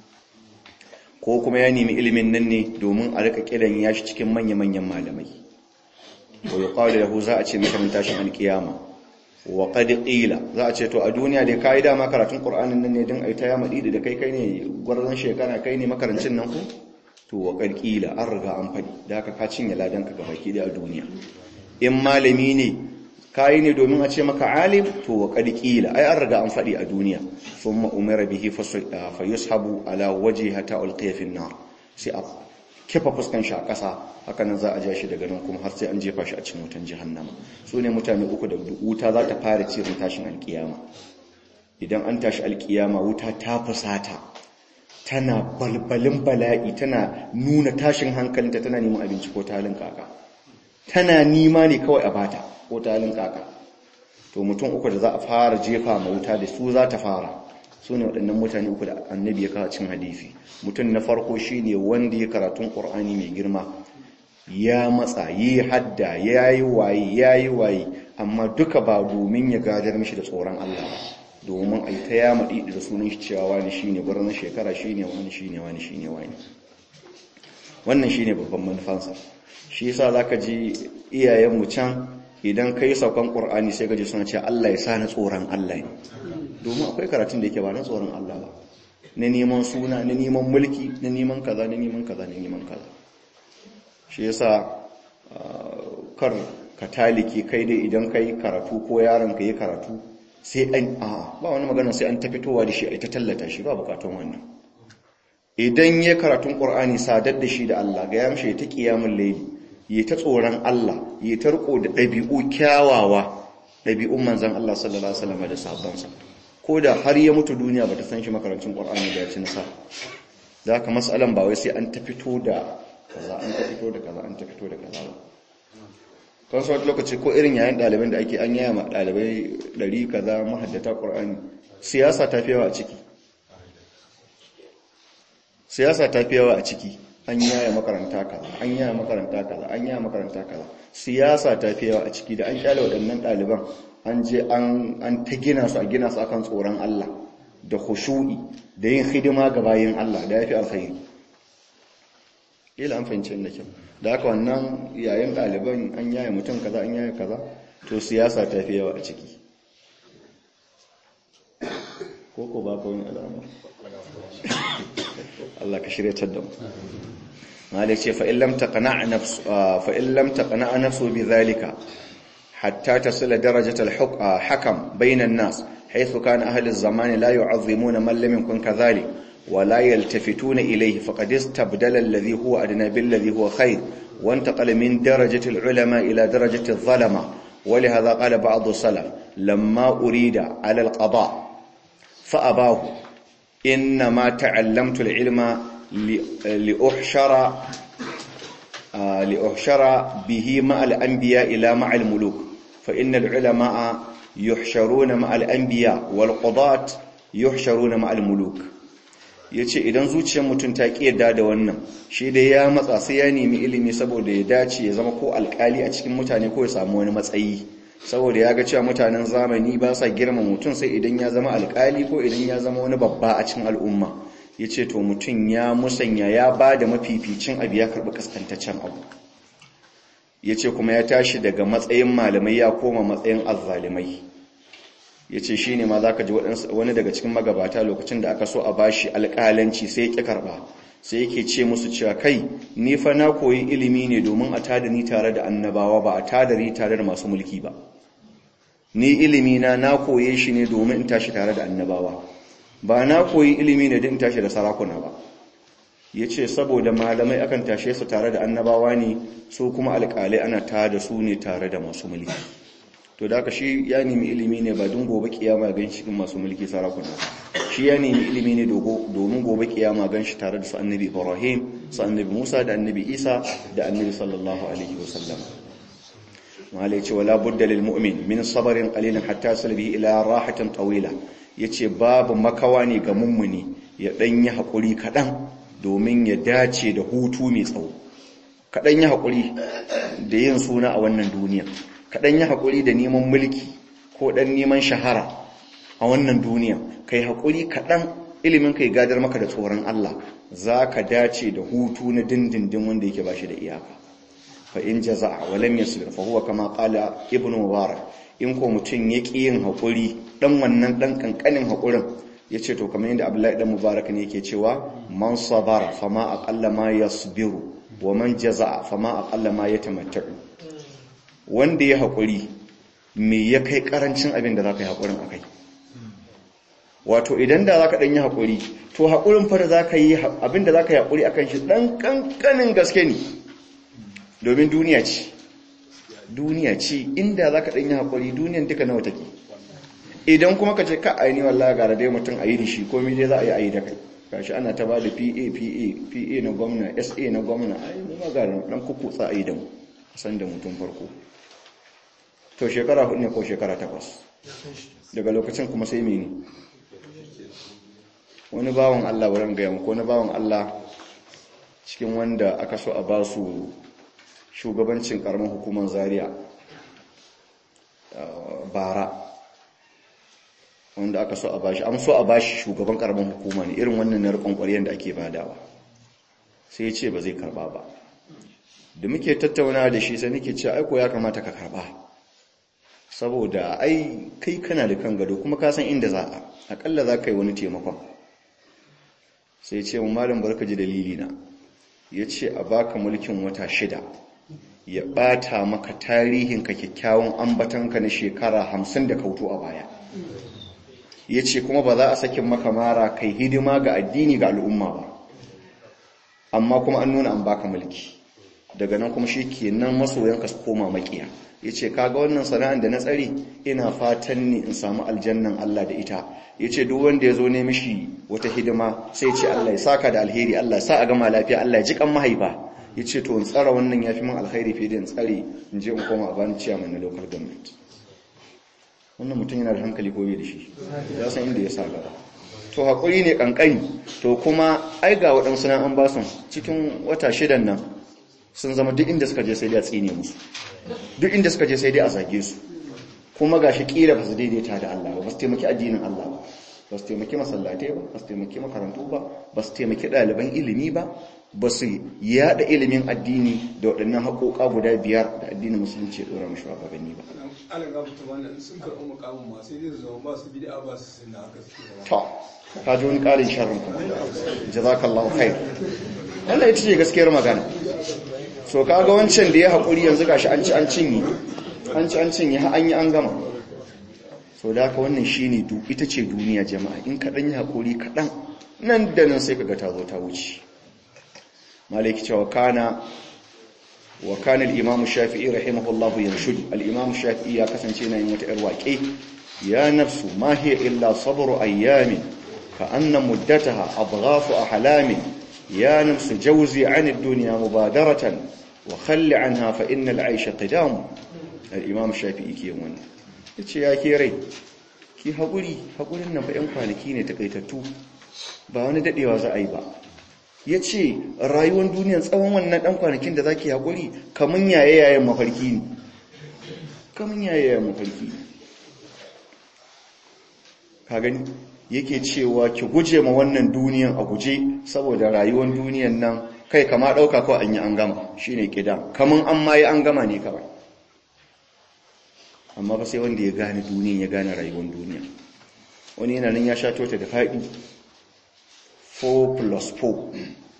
ko kuma ya nemi ilimin nan ne domin a rika kidan ya shi cikin manya-manyan malamai. wa yuqalu lahu, za a ce maka tashin al-qiyama, wa qad qila, za a ce to a duniya dai kai da ma karatun qur'anin nan ne din ai ta ya madidi da kai ne gwarzon shekara, kai ne makarancin nan ku, to wa qad qila, an riga an fadi, da haka ka cinye ladan ka gabaki da a duniya. In malami ne kai ne domin a ce maka alim, to wa qad qila, ai an riga an fadi a duniya. thumma umira bihi fa yushabu ala wajhihata ulqiya fi an-nar, sai a kifa fuskan shi a ƙasa, haka nan za a ja shi daga nan kuma har sai an jefa shi a cikin wutan jahannama. Su ne mutane uku da wuta za ta fara cirin tashin alkiyama. Idan an tashi alkiyama, wuta ta fusata, tana balbalin bala'i, tana nuna tashin hankalinta, tana neman abinci ko talin kaka, tana nima ne kawai a bata ko talin kaka. To mutum uku da za a fara jefa ma wuta da su za ta fara, su ne waɗannan mutane uku da annabi ya kawo cin hadisi. Mutum na farko shi ne wanda ya karatun ƙur'ani mai girma, ya matsa, yi hadda, ya yi waye, amma duka ba domin ya gadar mishi da tsoron Allah ba, domin a yi ta ya maɗi da sunan shi cewa wani shi ne gwarzon shekara, shi ne wani. Wannan shi ne babban manufansa. Shi yasa za ka ji iyayenmu can, idan ka yi saukan ƙur'ani sai gaji suna ce Allah ya sa na tsoron Allah ne, domin akwai karatun da yake ba na tsoron Allah ba, na neman suna, na neman mulki, na neman kaza. Shi yasa kar ka talike kai dai idan kai karatu ko yaron ka yi karatu sai an ba wani magana sai an ta fitowa da shi a ta tallata shi, ba bukatun wannan. Idan ya karatun Qur'ani sadar da shi da Allah, ga yamshi ta qiyamul layli, yi ta tsoron Allah, yi ta riko da dabi'u kyawawa, dabi'un manzon Allah sallallahu alaihi wasallam da sahabbansa, ko da har ya mutu duniya bata san shi makarancin Qur'ani da ya ci nasa. Da haka mas'alan ba wai sai an ta fito da kaza, an ta fito da kaza ba. Kan sau lokaci ko irin yayin ɗaliban da ake an yaya ma ɗalibai 100 kaza mahaddata Qur'ani, siyasa ta fi yawa a ciki. An yaya makaranta kaza, siyasa ta fi yawa a ciki. Da an kyale waɗannan ɗaliban, an je an ta gina su akan tsoron Allah da khushu'i da yin hidima ga bayin Allah, da yafi alkhairi. Ila an fahimci da kyau. Da haka wannan yayin ɗaliban an yaya mutum kaza, an yaya kaza, to siyasa ta fi yawa a ciki. Ko ba ka wani alama? Allah ka shiryatar da mu. Malik ce fa in lam taqna nafsu bi dhalika hatta tasila darajat al-hakam bayna an-nas haythu kana ahli az-zaman la yu'azzimuna man lam yakun kadhalik wa la yaltafituna ilayhi faqad istabdala alladhi huwa adna bil ladhi huwa khayr wa intaqala min darajati al-ulama ila darajati adh-dhalama wa li hadha qala ba'd as-salaf lamma urida 'ala al-qada' fa abahu إنما تعلمت العلم li'uhshara bihi ma'al anbiya ila ma'al muluk fa innal ulama'a yuhsharuna ma'al anbiya wal qudat yuhsharuna ma'al muluk. yace idan zuciyar mutum ta kiyarda da wannan shi dai ya matsa sai ya nemi ilimi saboda ya dace ya zama ko alkali a cikin mutane ko ya samu wani matsayi saboda ya ga cewa mutanen zamani ba sa girma mutum sai idan ya zama alkali ko idan ya zama wani babba a cikin al'umma yace to mutum ya musanya ya bada mafificin abu ya karbi kaskantaccen abu yace kuma ya tashi daga matsayin malamai ya koma matsayin azzalimai yace shine ma zaka ji wani daga cikin magabata lokacin da aka so a bashi alƙalanci sai ya ki karba sai yake ce musu cewa kai ni fa na koyi ilimi ne domin a tada ni tare da annabawa ba a tada ni tare da masu mulki ba ni ilimi na koye shi ne domin in tashi tare da annabawa ba na koyi ilimi ne don in tashi da sarakuna ba yace saboda malamai akan tashe su tare da annabawa ne su kuma alƙalai ana tada su ne tare da masu mulki to da shi ya nemi ilimi ne ba don gobe kiyama gan shi cikin masu mulki sarakuna shi ya nemi ilimi ne domin gobe kiyama gan shi tare da su annabi Ibrahim su annabi Musa da annabi Isa da annabi sallallahu alaihi wasallam wala yace wala budda lil mu'min min sabrin qalilin hatta salbi ila rahatin tawila yace babu makawa ne ga mummuni ya dan yi hakuri kadan domin ya dace da hutu mai tsawo kadan yi hakuri da yin suna a wannan duniya kaɗan yi haƙuri da neman mulki ko ɗan neman shahara a wannan duniya kai haƙuri kaɗan ilimin kai gadar maka da tsoron Allah za ka dace da hutu na dindindin wanda yake ba shi da iyaka fa in jaza'a wa lam yasbir fa huwa kama qala ibnu mubarak in ko mutun yaki yin haƙuri dan wannan dan kankanin haƙurin yace to kamar yadda Abdullahi dan Mubarak ne yake cewa man sabara fama aqalla ma yasbiru wa man jaza'a fama aqalla ma yatamatta'u wanda ya haƙuri me ya kai ƙarancin abin da za ka yi haƙurin a kai wato idan da za ka ɗan yi haƙuri to haƙurin fara za ka yi abin da za ka yi haƙuri a kan shi ɗan ƙanƙanin gaske ne domin duniya ce inda za ka ɗan yi haƙuri duniyan duka nawa take idan kuma ka ce ka aini wallah gara dai mutum a yi da shi komai dai za a yi da kai gashi ana ta ba da PA na gwamna SA na gwamna a yi ma gara ɗan kukutsa a yi da mu san da mutum farko to shekara 4 ne ko shekara 8 daga lokacin kuma sai mene wani bawan Allah wurin gaya ko wani bawan Allah cikin wanda aka so a ba su shugabancin karamin hukumar Zaria bara wanda aka so a bashi an so a bashi shugaban karamin hukuma ne irin wannan na rikon ƙwaryen da ake badawa sai ya ce ba zai karba ba da muke tattauna da shi sai nake cewa aiko ya kamata ka karba saboda ai kai kana da kan gado kuma ka san inda za a akalla za ka yi wani taimakon sai ya ce mu malam barka ji dalili na ya ce a baka mulkin wata 6 ya bata maka tarihin ka kyakkyawan ambatanka na shekara 50 da kautu a baya ya ce kuma ba za a sakin maka mara kai hidima ga addini ga al'umma ba amma kuma an nuna an baka mulki daga nan kuma shi ke nan masoyanka su koma makiya ya ce kaga wannan sana'an da na tsari ina fatan ne in samu aljannan Allah da ita ya ce duk wanda ya zo ne mishi wata hidima sai ce Allah ya saka da alheri Allah ya sa a gama lafiya Allah ya ji kan mahaifa ya ce to in tsara wannan ya fi min alheri fiye da in tsare in je in koma a bani ciyaman na local government wannan mutum yana da hankali ko bai da shi ya san inda ya sa gaba to haƙuri ne kankani to kuma ai ga waɗansu nan an ba su cikin wata 6 nan sun zama duk inda suka je sai dai a tsine musu duk inda suka je sai dai a zage su kuma gashi kila ba su daidaita da Allah ba su taimaki addinin Allah ba su taimaki masallatai ba su taimaki makarantu ba su taimaki ɗaliban ilimi ba su yada ilimin addini da waɗannan haƙoƙa guda 5 da addinin musulunci ya dora mashi ba gani ba Allah ga mutum wannan sun karɓi mukamin ma sai dai zama ba su bid'a ba su sunna haka suke to ka ji wani ƙarin sharrin kuma jazakallahu khair Allah ya ce gaskiyar magana so kaga wancan da ya haƙuri yanzu gashi an ci an cinye har an yi an gama so da haka wannan shine ita ce duniya jama'a in kaɗan yi haƙuri kaɗan nan da nan sai kaga ta zo ta wuce malaki cewa kana al-imam shafi'i rahimahullahu yanshudu al-imam shafi'i ya kasance na yin wata yar waƙe ya nafsu ma hiya illa sabru ayyamin ka anna muddataha adghafu ahlamin ya nafsu jawzi 'an ad-dunya mubadaratan wa khalli 'anha fa innal 'aysha qidam al-imam shafi'i ke wannan yace ya ke rai ki haƙurin nan fa 'yan kwanaki ne takaitattu ba wani daɗewa za a yi ba ya ce rayuwar duniyan tsawon wannan ɗan kwanakin da za ki haƙuri kamun yayayen mafarki ne ka gani yake cewa ki guje ma wannan duniyan a guje saboda rayuwar duniyan nan kai kama ɗauka kawai an yi an gama shi ne ƙidan kamun an ma yi an gama ne kawai amma ba sai wanda ya gane duniyan ya gane rayuwar duniya wani yana nan ya sha tota da faɗi 4+4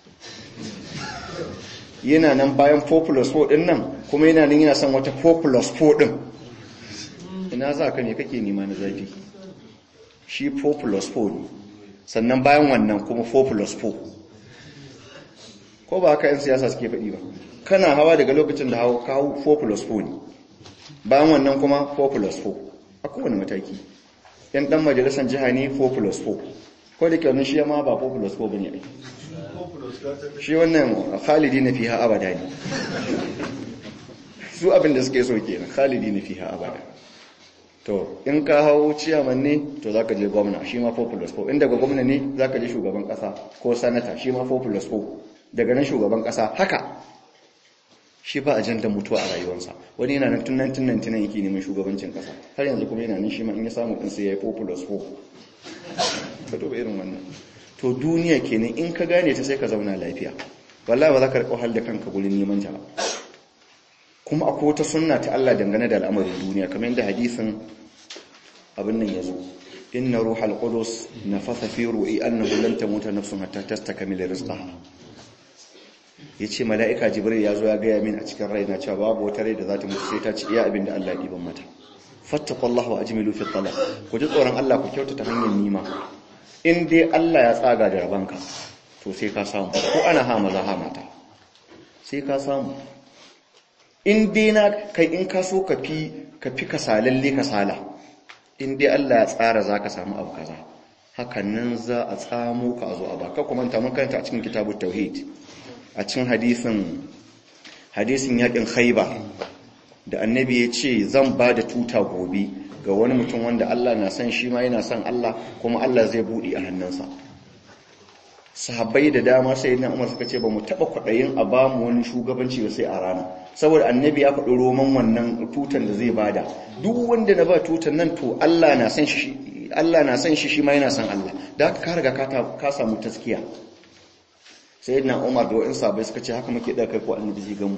yana nan bayan 4+4 ɗin nan kuma yana nan yana son wata 4+4 ɗin ina za ka ne kake nema na zafi shi 4+4 ne sannan bayan wannan kuma 4+4 ko ba haka 'yan siyasa suke faɗi ba kana hawa daga lokacin da kawo 4+4 ne bayan wannan kuma 4+4 a kowane mataki yan dan majalisar jiha ne 4+4 ko da kyau shi ma ba 4+4 bane ai shi wannan khalidi na fiha abada ne su abin da suke so kenan khalidi na fiha abada to in ka hawo ciyaman ne to zaka je gwamna shi ma 4+4 in daga gwamna ne zaka je shugaban kasa ko sanata shi ma 4+4 daga nan shugaban kasa haka shi ba ajandar mutuwa a rayuwarsa wani yana nan tun 1999 yake neman shugabancin kasa har yanzu kuma yana nan shi ma in ya samu din sai ya yi 4+4 ka duba irin wannan to duniya kenan in ka gane ta sai ka zauna lafiya wallahi ba za ka rika da kanka gurin neman ta ba kuma akwai wata sunna ta Allah dangane da al'amarin duniya kamar yadda hadisin abin nan yazo inna ruhal qudus nafatha fi ru'i annahu lan tamuta nafsun hatta tastakmila rizqaha yace mala'ika jibril yazo ya gaya min a cikin raina cewa babu wata rai da za ta mutu sai ta ci iya abin da Allah ya diban mata fattaqullaha wa ajmilu fi talab ku ji tsoron Allah ku kyautata hanyar nima in dai Allah ya tsaga da rabanka to sai ka samu ko ana ha maza ha mata sai ka samu in dai na kai in ka so ka fi kasalalle kasala in dai Allah ya tsara zaka samu abu kaza hakan nan za a tsamo ka zo a baka kuma ta mun karanta a cikin kitabut tauhid a cikin hadisin yakin Khaibar da annabi ya ce zan ba da tuta gobe ga wani mutum wanda Allah na san shi ma yana son Allah kuma Allah zai buɗe a hannunsa sahabbai da dama sai na Umar suka ce ba mu taɓa kwaɗayin a ba mu wani shugabanci ba sai a rana saboda annabi ya faɗi roman wannan tutan da zai bada duk wanda na ba tutan nan to Allah na san shi shi ma yana son Allah da haka ka riga ka samu taskiya sai na Umar da wa'in sahabbai suka ce haka muke da kai ko annabi zai gamu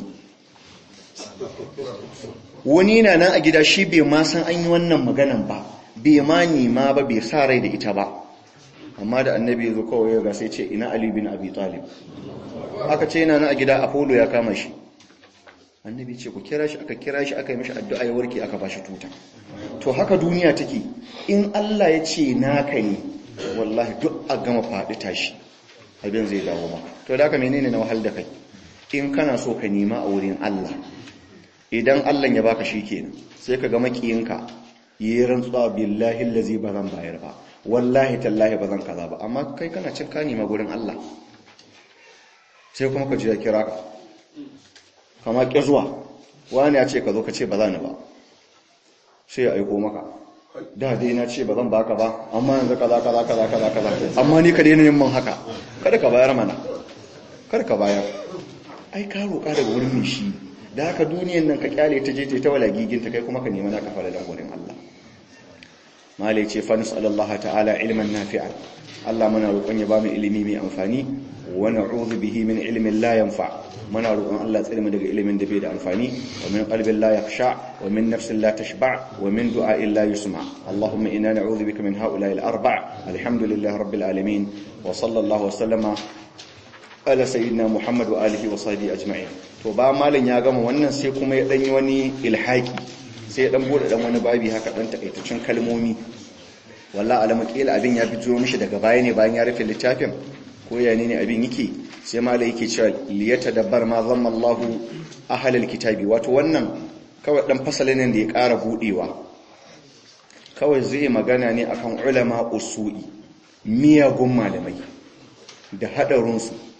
wani na nan a gida shi bai ma san an yi wannan maganan ba bai ma nima ba bai sa rai da ita ba amma da annabi ya zo kawai ya ga sai ce ina Ali bin Abi Talib aka ce yana nan a gida Apollo ya kama shi annabi ce ku kira shi aka yi mishi addu'a ya warke aka bashi tuta to haka duniya take in Allah ya ce naka ne wallahi duk a gama faɗi tashi abin zai dawo maka to da haka menene na wahal da kai in kana so ka nema a wurin Allah idan Allah ya baka shikenan sai ka ga makiyinka yi rantsuwa billahi allazi bazan bayar ba wallahi tallahi bazan kaza ba amma kai kana cin ka nema gurin Allah sai kuma ka ji ya kira ka kama ki zuwa wani ya ce ka zo ka ce ba za ni ba sai ya aiko maka da dai na ce ba zan baka ba amma yanzu kaza amma ni ka daina yin min haka kada ka bayar mana kada ka bayar ai ka roƙa daga wurin mai shi da haka duniyan nan ka kyale ta je ta wala giginta kai kuma ka nema naka falalan wurin Allah malai ce fa nas'alullaha ta'ala ilman nafi'an Allah muna roƙon ya ba mu ilimi mai amfani wa na'udhu bihi min ilmin la yanfa muna roƙon Allah tsare mu daga ilimin da bai da amfani wa min qalbin la yakhsha wa min nafsin la tashba wa min du'a'in la yusma Allahumma inna na'udhu bika min ha'ula'i al-arba' alhamdulillahi rabbil alamin wa sallallahu wa sallama ala sayyidina Muhammad wa alihi wa sahbihi ajma'in to ba malam ya gama wannan sai kuma ya dan yi wani ilhaki sai ya dan bude dan wani babi haka dan takaitaccen kalmomi wallahi alama kila abin ya fito mishi daga baya ne bayan ya rufe littafin ko ya ne abin yake sai malai yake cewa liyatadabbar ma zamma Allah ahlul kitabi wato wannan kawai dan fasalin da ya ƙara budewa kawai zai magana ne akan ulama usui miyagun malamai da hadarin su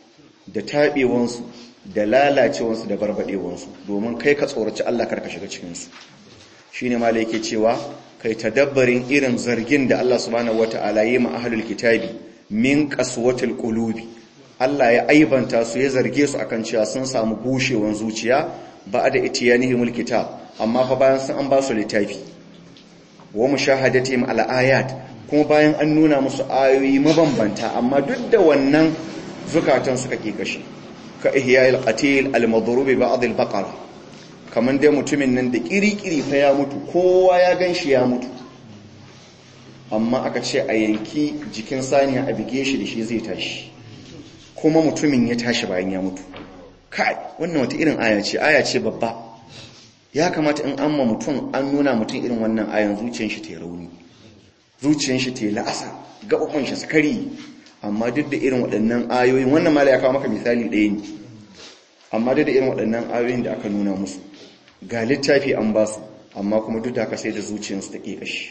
da taɓewansu da lalacewansu da barbaɗewansu domin kai ka tsoraci Allah karka shiga cikinsu shi ne mala yake cewa kai tadabbarin irin zargin da Allah subhanahu wata'ala yi ma ahlul kitabi min qaswatil qulubi Allah ya aibanta su ya zarge su akan cewa sun samu bushewan zuciya ba'da itiyanihimul kitab amma fa bayan sun an ba su littafi wa mushahadatihim ala ayat kuma bayan an nuna musu ayoyi mabambanta amma duk da wannan zukatan suka kikashi ka ihya'il qatil al-madrub ba'd al-baqara kaman dai mutumin nan da kirikiri fa ya mutu kowa ya ganshi ya mutu amma aka ce a yanki jikin saniya a bige shi da shi zai tashi kuma mutumin ya tashi bayan ya mutu kai wannan wata irin aya ce babba ya kamata in amma mutum an nuna mutum irin wannan ayan zuciyar shi ta rauni zuciyar shi ta la'asa gabobin shi su kari amma duk da irin waɗannan ayoyin wannan mala ya kawo maka misali ɗaya ne amma duk da irin waɗannan ayoyin da aka nuna musu ga littafi an ba su amma kuma duk da haka sai da zuciyarsu ta ƙeƙashi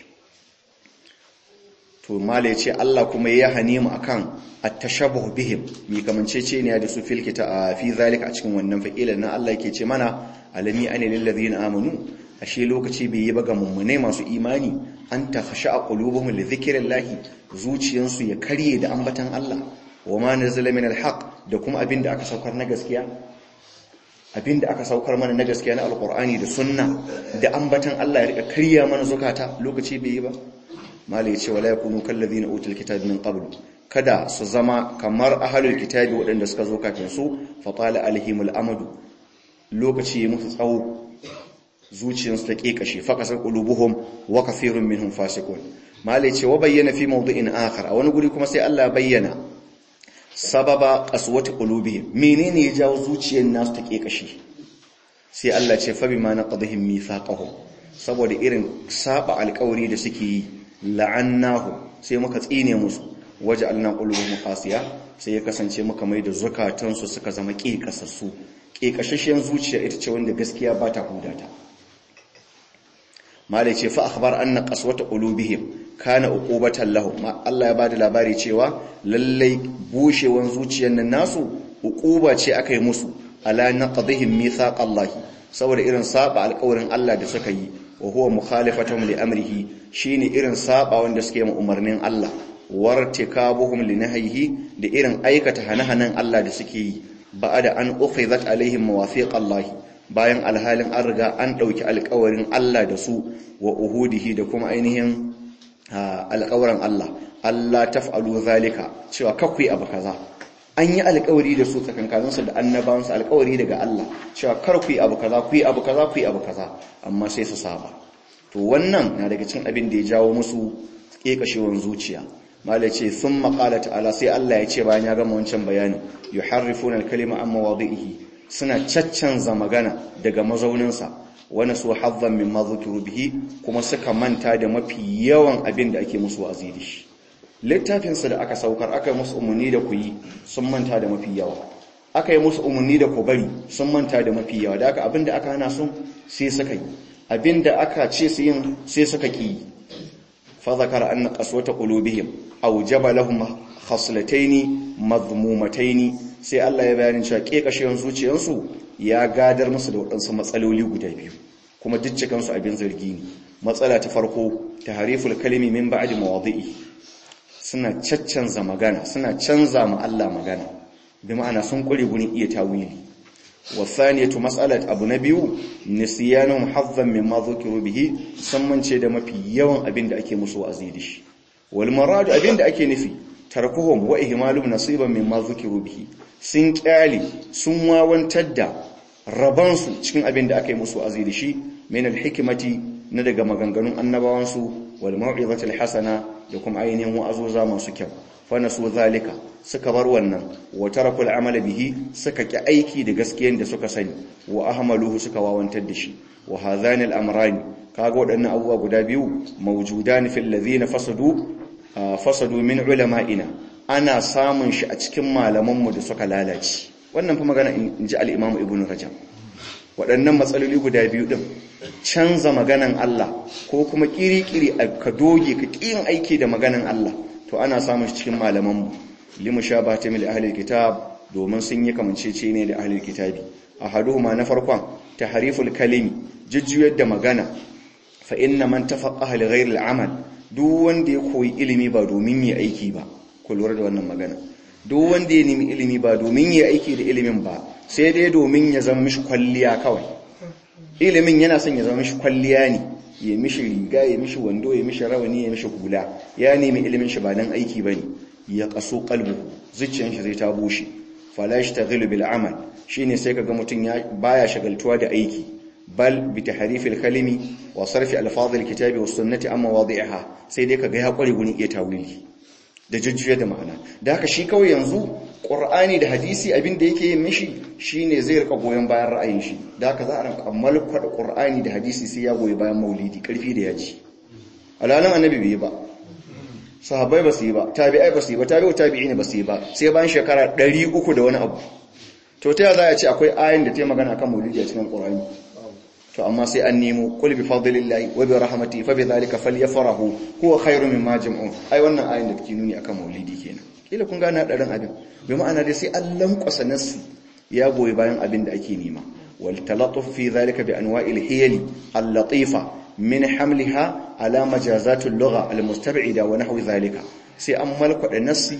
to mala ya ce Allah kuma ya hane mu akan at-tashabbuh bihim mi kamancece ne da su filkita fi zalika a cikin wannan fa'ilan nan Allah yake ce mana alami anil ladina amanu ashe lokaci bai yi ba ga mummune masu imani an takhasha qulubuhum li dhikrillahi zuciyansu ya karye da ambatan Allah wa ma nazala min alhaq da kuma abinda aka saukar na gaskiya abinda aka saukar mana na gaskiya na alqur'ani da sunna da ambatan Allah ya rika karya mana zukata lokaci bai yi ba mala yace wala yakunu kal ladina utul kitab min qabl kada su zama kamar ahlul kitabi waɗanda suka zo kafin su fatala alhimul amadu lokaci ya musu tsawo zuciyarsu ta kekashe faqasar qulubuhum wa kathirun minhum fasiqun malai ce wa bayyana fi mawdu'in akhar a wani guri kuma sai Allah bayyana sababa qaswati qulubihim menene ya jawo zuciyar nasu ta kekashe sai Allah ce fa bima naqadhihim mithaqahum saboda irin saba alƙawari da suke yi la'annahu sai muka tsine musu waja'alna qulubuhum qasiya sai ya kasance muka mai da zukatansu suka zama kekasassu kekashashen zuciya ita ce wanda gaskiya ba ta hudata malai ce fa akhbar anna qaswata qulubihim kana uqubatan lahum Allah ya bada labari cewa lallai bushewan zuciyar nan nasu uquba ce akai musu ala naqdihim mithaqallahi saboda irin saba alƙawarin Allah da suka yi wa huwa mukhalifatuhum li amrihi shine irin saba wanda suke yi umarnin Allah wartikabuhum li nahyihi da irin aikata hanahanan Allah da suke yi ba'ada an ukhizat alaihim mawafiqallahi bayan alhalin an riga an dauki alƙawarin Allah da su wa uhudihi da kuma ainihin alƙawarin Allah taf'alu zalika cewa kakwai abu kaza an yi alƙawari da su tsakankaninsu da annabawansu alƙawari daga Allah cewa kar ku yi abu kaza ku yi abu kaza ku yi abu kaza amma sai su saba to wannan na daga cikin abin da ya jawo musu kekashewan zuciya malai ce thumma qala ta'ala sai Allah ya ce bayan ya gama wancan bayanin yuharrifuna al-kalima amma wadihi suna caccanza magana daga mazauninsa wani su hazzan min mazukiru bihi kuma suka manta da mafi yawan abin da ake musu wa'azi da shi littafinsu da aka saukar aka yi musu umarni da ku yi sun manta da mafi yawa aka yi musu umarni da ku bari sun manta da mafi yawa da aka abin da aka hana sun sai suka yi abin da aka ce su yin sai suka ki fa zakara anna qaswata qulubihim awjaba lahum khaslataini madhmumataini sai Allah ya bayanin cewa kekashewan zuciyarsu ya gadar musu da waɗansu matsaloli guda biyu kuma dukkan su abin zargi ne matsala ta farko tahriful kalimi min ba'di mawadi'i suna caccanza magana suna canza ma Allah magana bi ma'ana sun kure gurin iya tawili wa thaniyatu mas'alat abu na biyu nisyanum hazzan mimma dhukiru bihi sammance da mafi yawan abin da ake musu wa'azi da shi wal marad abin da ake nufi tarkuhum wa ihmalum nasiban mimma dhukiru bihi sun kyale sun wawantar da rabansu cikin abin da aka yi musu wa'azi da shi min al-hikmati na daga maganganun annabawansu wal mau'izatil hasana da kuma ainihin wa'azoza masu kyau fa nasu zalika suka bar wannan wa tarakul amala bihi suka ki aiki da gaskiyar da suka sani wa ahmaluhu suka wawantar da shi wa hadhanil amrani kaga wadannan abubuwa guda biyu mawjudan fil ladina fasadu min ulama'ina ana samun shi a cikin malaman mu da suka lalace wannan fa magana inji al-imam ibn rajab waɗannan matsaloli guda biyu ɗin canza maganan Allah ko kuma ƙiri-ƙiri ka doge ka ƙin aiki da maganan Allah to ana samun shi cikin malamanmu limu sha ba ta mili ahalil kitab domin sun yi kamancece ne da ahlul kitabi ahaduhuma na farkon tahriful kalimi jujjuyar da magana fa inna man tafaqaha li ghayri al-amal duk wanda ya koyi ilimi ba domin yi aiki ba ku lura da wannan magana duk wanda ya nemi ilimi ba domin yi aiki da ilimin ba sai dai domin ya zama mishi kwalliya kawai ilimin yana son ya zama mishi kwalliya ne ya mishi riga ya mishi wando ya mishi rawani ya mishi hula ya nemi ilimin shi ba dan aiki bane ya qasu qalbu zuciyar shi zai ta bushe fala yashtaghilu bil amal shine sai kaga mutun ya baya shagaltuwa da aiki bal bi tahrifil kalimi wa sarfi alfazil kitabi was sunnati amma wadi'aha sai dai kaga ya kware gurin iya tawili da jujjuya da ma'ana da haka shi kawai yanzu qur'ani da hadisi abin da yake yin mishi shine zai rika goyen bayan ra'ayin shi da haka za a rinka malka da qur'ani da hadisi sai ya goyi bayan maulidi karfi da yaji alalan annabi bai ba sahabbai ba su yi ba tabi'ai ba su yi ba tabi'ini ba su yi ba sai bayan shekara 300 da wani abu to ta za a ce akwai ayin da ta yi magana akan maulidi a cikin qur'ani to amma sai an nemo qul bi fadlillahi wa bi rahmatihi fa bi dhalika falyafrahu huwa khairu mimma jam'un ai wannan ayin da take nuni akan maulidi kenan kila kun gane hadarin abin bi ma'ana dai sai an lankwasa nassi ya goyi bayan abin da ake nema wal talatuf fi dhalika bi anwa'il hiyali al-latifa min hamliha ala majazati al-lugha al-mustab'ida wa nahwi dhalika sai an malkwada nassi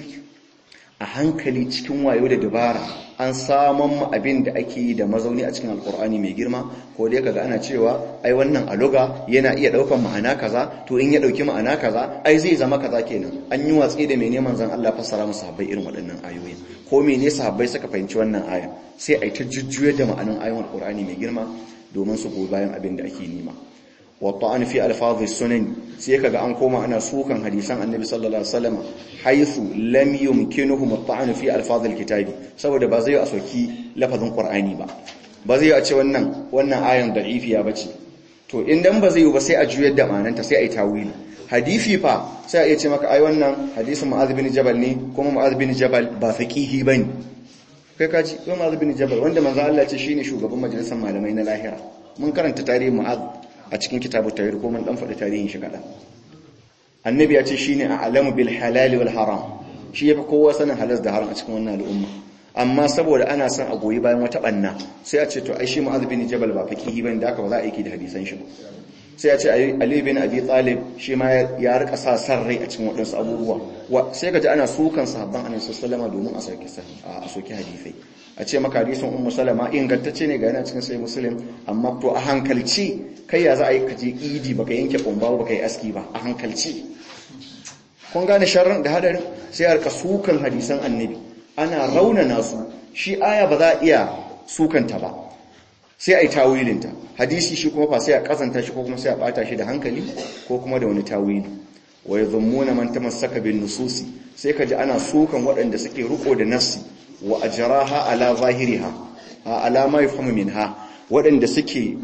a hankali cikin wayo da dabara an saman mu abin da ake yi da mazauni a cikin alkur'ani mai girma ko dai kaga ana cewa ai wannan aluga yana iya daukan ma'ana kaza to in ya dauki ma'ana kaza ai zai zama kaza kenan an yi watsi da mene manzon Allah fassara musu sahabbai irin waɗannan ayoyi ko mene sahabbai suka fahimci wannan aya sai ai ta jujjuyar da ma'anan ayoyin alkur'ani mai girma domin su goyi bayan abin da ake nema wa ta'an fi alfazi sunan sai kaga an koma ana sukan hadisan annabi sallallahu alaihi wasallam haythu lam yumkinuhum at-ta'an fi alfazi alkitabi saboda ba zai a soki lafazin qur'ani ba zai a ce wannan ayan da'ifiya bace to idan ba zai yi ba sai a juyar da ma'ananta sai ai tawili hadisi fa sai a iya ce maka ai wannan hadisin Mu'adh bin Jabal ne kuma Mu'adh bin Jabal ba faqihi bane kai kaji Mu'adh bin Jabal wanda manzo Allah ya ce shine shugaban majalisar malamai na lahira mun karanta tarihin Mu'adh a cikin kitabu tawhid ko mun dan faɗi tarihin shi kaɗan annabi ya ce shine a'lamu bil halal wal haram shi yafi kowa sanin halal da haram a cikin wannan al'umma amma saboda ana son a goyi bayan wata banna sai a ce to ai shi Mu'adh bin Jabal ba faqihi bane da haka ba za a yi da hadisan shi sai a ce Ali bin Abi Talib shi ma ya rika sa san rai a cikin wadansu abubuwa sai kaji ana sukan sahabban Annabi sallallahu alaihi wasallam domin a soki hadisai a ce maka hadisin Ummu Salama ingantacce ne ga yana cikin sai Muslim amma to a hankalci kai ya za a yi kaje idi baka yanke kumba baka yi aski ba a hankalci kun gane sharrin da hadarin sai a rika sukan hadisan Annabi ana raunana su shi aya ba za a iya sukanta ba sai a yi tawilinta hadisi shi kuma fa sai a kazanta shi ko kuma sai a bata shi da hankali ko kuma da wani tawili wa yadhummuna man tamassaka bin nususi sai kaji ana sukan waɗanda suke riko da nassi wa ajraha ala zahiriha ala ma yafhamu minha waɗanda suke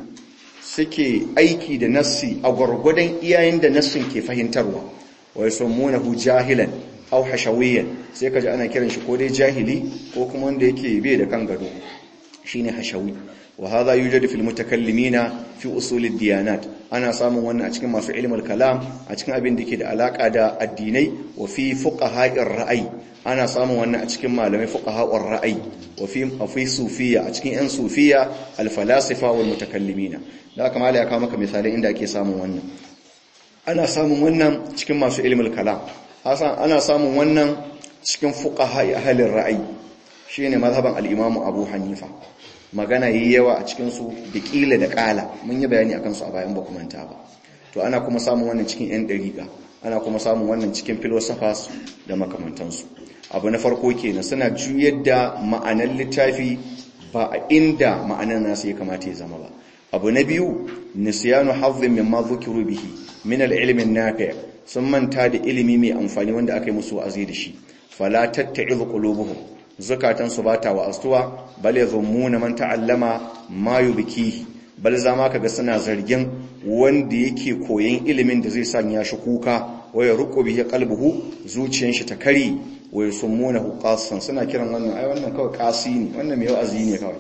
aiki da nassi a gurgurdan iyayen da nassin ke fahimtarwa wa yasmunahu jahilan aw hashawiyan sai kaji ana kiran shi ko dai jahili ko kuma wanda yake bai da kan gado shine hashawi wa hadha yujadu fil mutakallimina fi usul ad-diyanat ana samun wannan a cikin masu ilmul kalam a cikin abin da ke da alaka da addinai wa fi fuqaha'ir ra'ayi ana samun wannan a cikin malamai fuqaha'ur ra'ayi wa fi sufiyya a cikin yan sufiyya al-falasifa wal mutakallimina da haka malai ya kawo maka misalai inda ake samun wannan ana samun wannan cikin masu ilmul kalam ana samun wannan cikin fuqaha'i ahlin ra'ayi shine mazhaban al-Imam Abu Hanifa magana yi yawa a cikin su da kila da kala mun yi bayani akan su a bayan ba kuma ta ba to ana kuma samun wannan cikin yan dariqa ana kuma samun wannan cikin philosophers da makamantansu abu na farko kenan suna juyar da ma'anar littafi ba a inda ma'anar nasu ya kamata ya zama ba abu na biyu nisyanu hazzin mimma dhukiru bihi min al-ilmi an-nafi' sun manta da ilimi mai amfani wanda aka yi musu wa'azi da shi fala tatta'iz qulubuhum zukatansu ba ta wa'astuwa bal yazumuna man ta'allama ma yubkihi bal zama kaga suna zargin wanda yake koyon ilimin da zai sanya shi kuka waya ruqu bihi qalbuhu zuciyar shi ta kari waya sumunahu qasan suna kiran wannan ai wannan kawai qasi ne wannan mai wa'azi ne kawai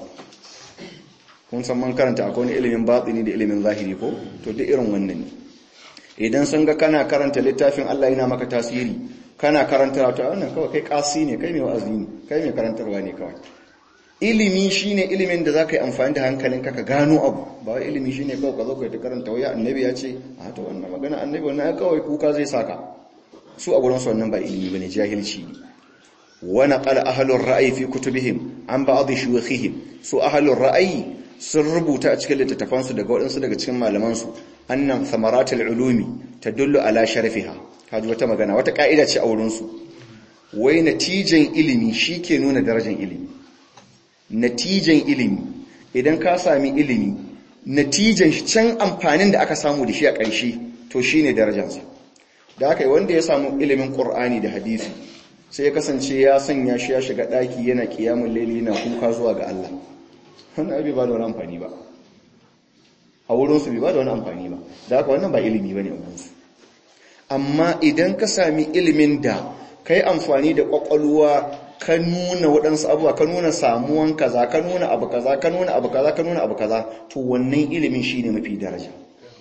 kun san man karanta akwai wani ilimin batini da ilimin zahiri ko to duk irin wannan ne idan sun ga kana karanta littafin Allah yana maka tasiri kana karantarwa ta wannan kawai kai kasi ne, kai mai wa'azi ne, kai mai karantarwa ne kawai. Ilimi shine ilimin da zaka yi amfani da hankalinka ka gano abu, ba wai ilimi shine kawai ka zo ka ta karanta waya annabi ya ce a to wannan magana annabi wannan kawai kuka zai saka. Su a gurin su wannan ba ilimi bane, jahilci ne. Wa naqala ahlur ra'yi fi kutubihim an ba'd shuyukhihim, su ahlur ra'yi sun rubuta a cikin littattafansu daga waɗansu daga cikin malamansu annan samaratul ulumi tadullu ala sharafiha. Kaji wata magana, wata ka'ida ce a wurinsu, wai natijan ilimi shi ke nuna darajar ilimi. Natijan ilimi, idan ka sami ilimi, natijan shi can amfanin da aka samu da shi a ƙarshe to shi ne darajarsa. Da aka yi wanda ya samu ilimin ƙur'ani da hadisi sai ya kasance ya sanya shi ya shiga ɗaki yana ƙiyamun laili yana kuka zuwa ga Allah, wannan abin ba da wani amfani ba a wurinsu, bai ba da wani amfani ba. Da haka wannan ba ilimi ba ne a wurinsu. Amma idan ka sami ilimin da ka yi amfani da ƙwaƙwalwa ka nuna waɗansu abuwa, ka nuna samuwan kaza, ka nuna abu kaza, ka nuna abu kaza, ka nuna abu kaza, to wannan ilimin shi ne mafi daraja.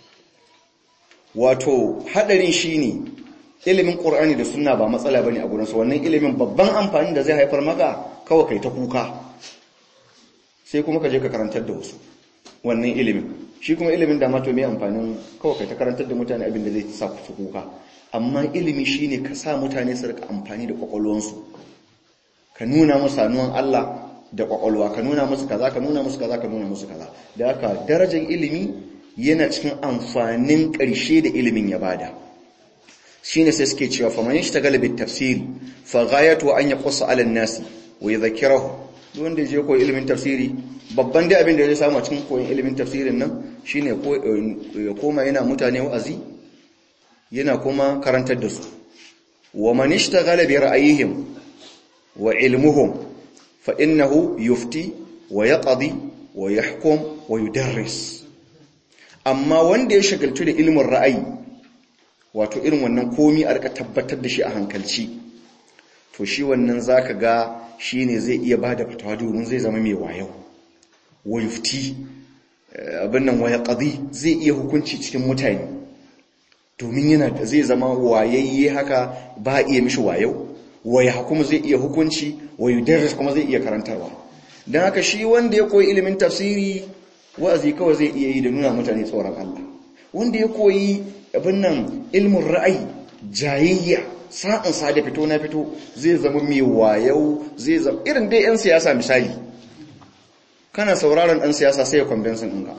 Wato haɗarin shi ne ilimin ƙur'ani da sunna ba matsala ba ne a gurinsu, wannan ilimin babban amfani da zai haifar maka kawai kai ta kuka sai kuma ka je ka karantar da wasu wannan ilimin. Shi kuma ilimin da mato mai amfanin kawai kai ta karantar da mutane abin da zai sa su kuka. Amma ilimi shi ne ka sa mutane su rika amfani da ƙwaƙwalwansu, ka nuna musu sanuwan Allah da ƙwaƙwalwa, ka nuna musu kaza, ka nuna musu kaza, ka nuna musu kaza. Da haka darajar ilimi yana cikin amfanin ƙarshe da ilimin ya bada. Shine sai suke cewa fa man yashtagala bit tafsiri fa ghayatu an yaqussa 'ala an-nasi wa yadhkirahu. Duk wanda je koyi ilimin tafsiri, babban dai abin da ya samu a cikin koyon ilimin tafsirin nan shine ya koma yana mutane wa'azi, yana kuma karantar da su. Wa man ishtaghala bi ra'ayihim wa ilmuhum fa innahu yufti wa yaqdi wa yahkum wa yudarris. Amma wanda ya shagaltu da ilmin ra'ayi, wato irin wannan komi a rika tabbatar da shi a hankalci, to shi wannan zaka ga shine zai iya bada fatawa domin zai zama mai wayo. Wa yufti abin nan wa yaqdi, zai iya hukunci cikin mutane domin yana da zai zama wayayye haka ba iya mishi wayo. Wa yahkum, zai iya hukunci. Wa yudarris, kuma zai iya karantarwa. Dan haka shi wanda ya koyi ilimin tafsiri wa'azi kawai zai iya yi da nuna mutane tsoron Allah. Wanda ya koyi abin nan ilmin ra'ayi, jayayya, sa'an sa da fito na fito, zai zama mai wayo, zai zama irin dai 'yan siyasa misali. Kana sauraron ɗan siyasa sai ya kwambensin ɗinka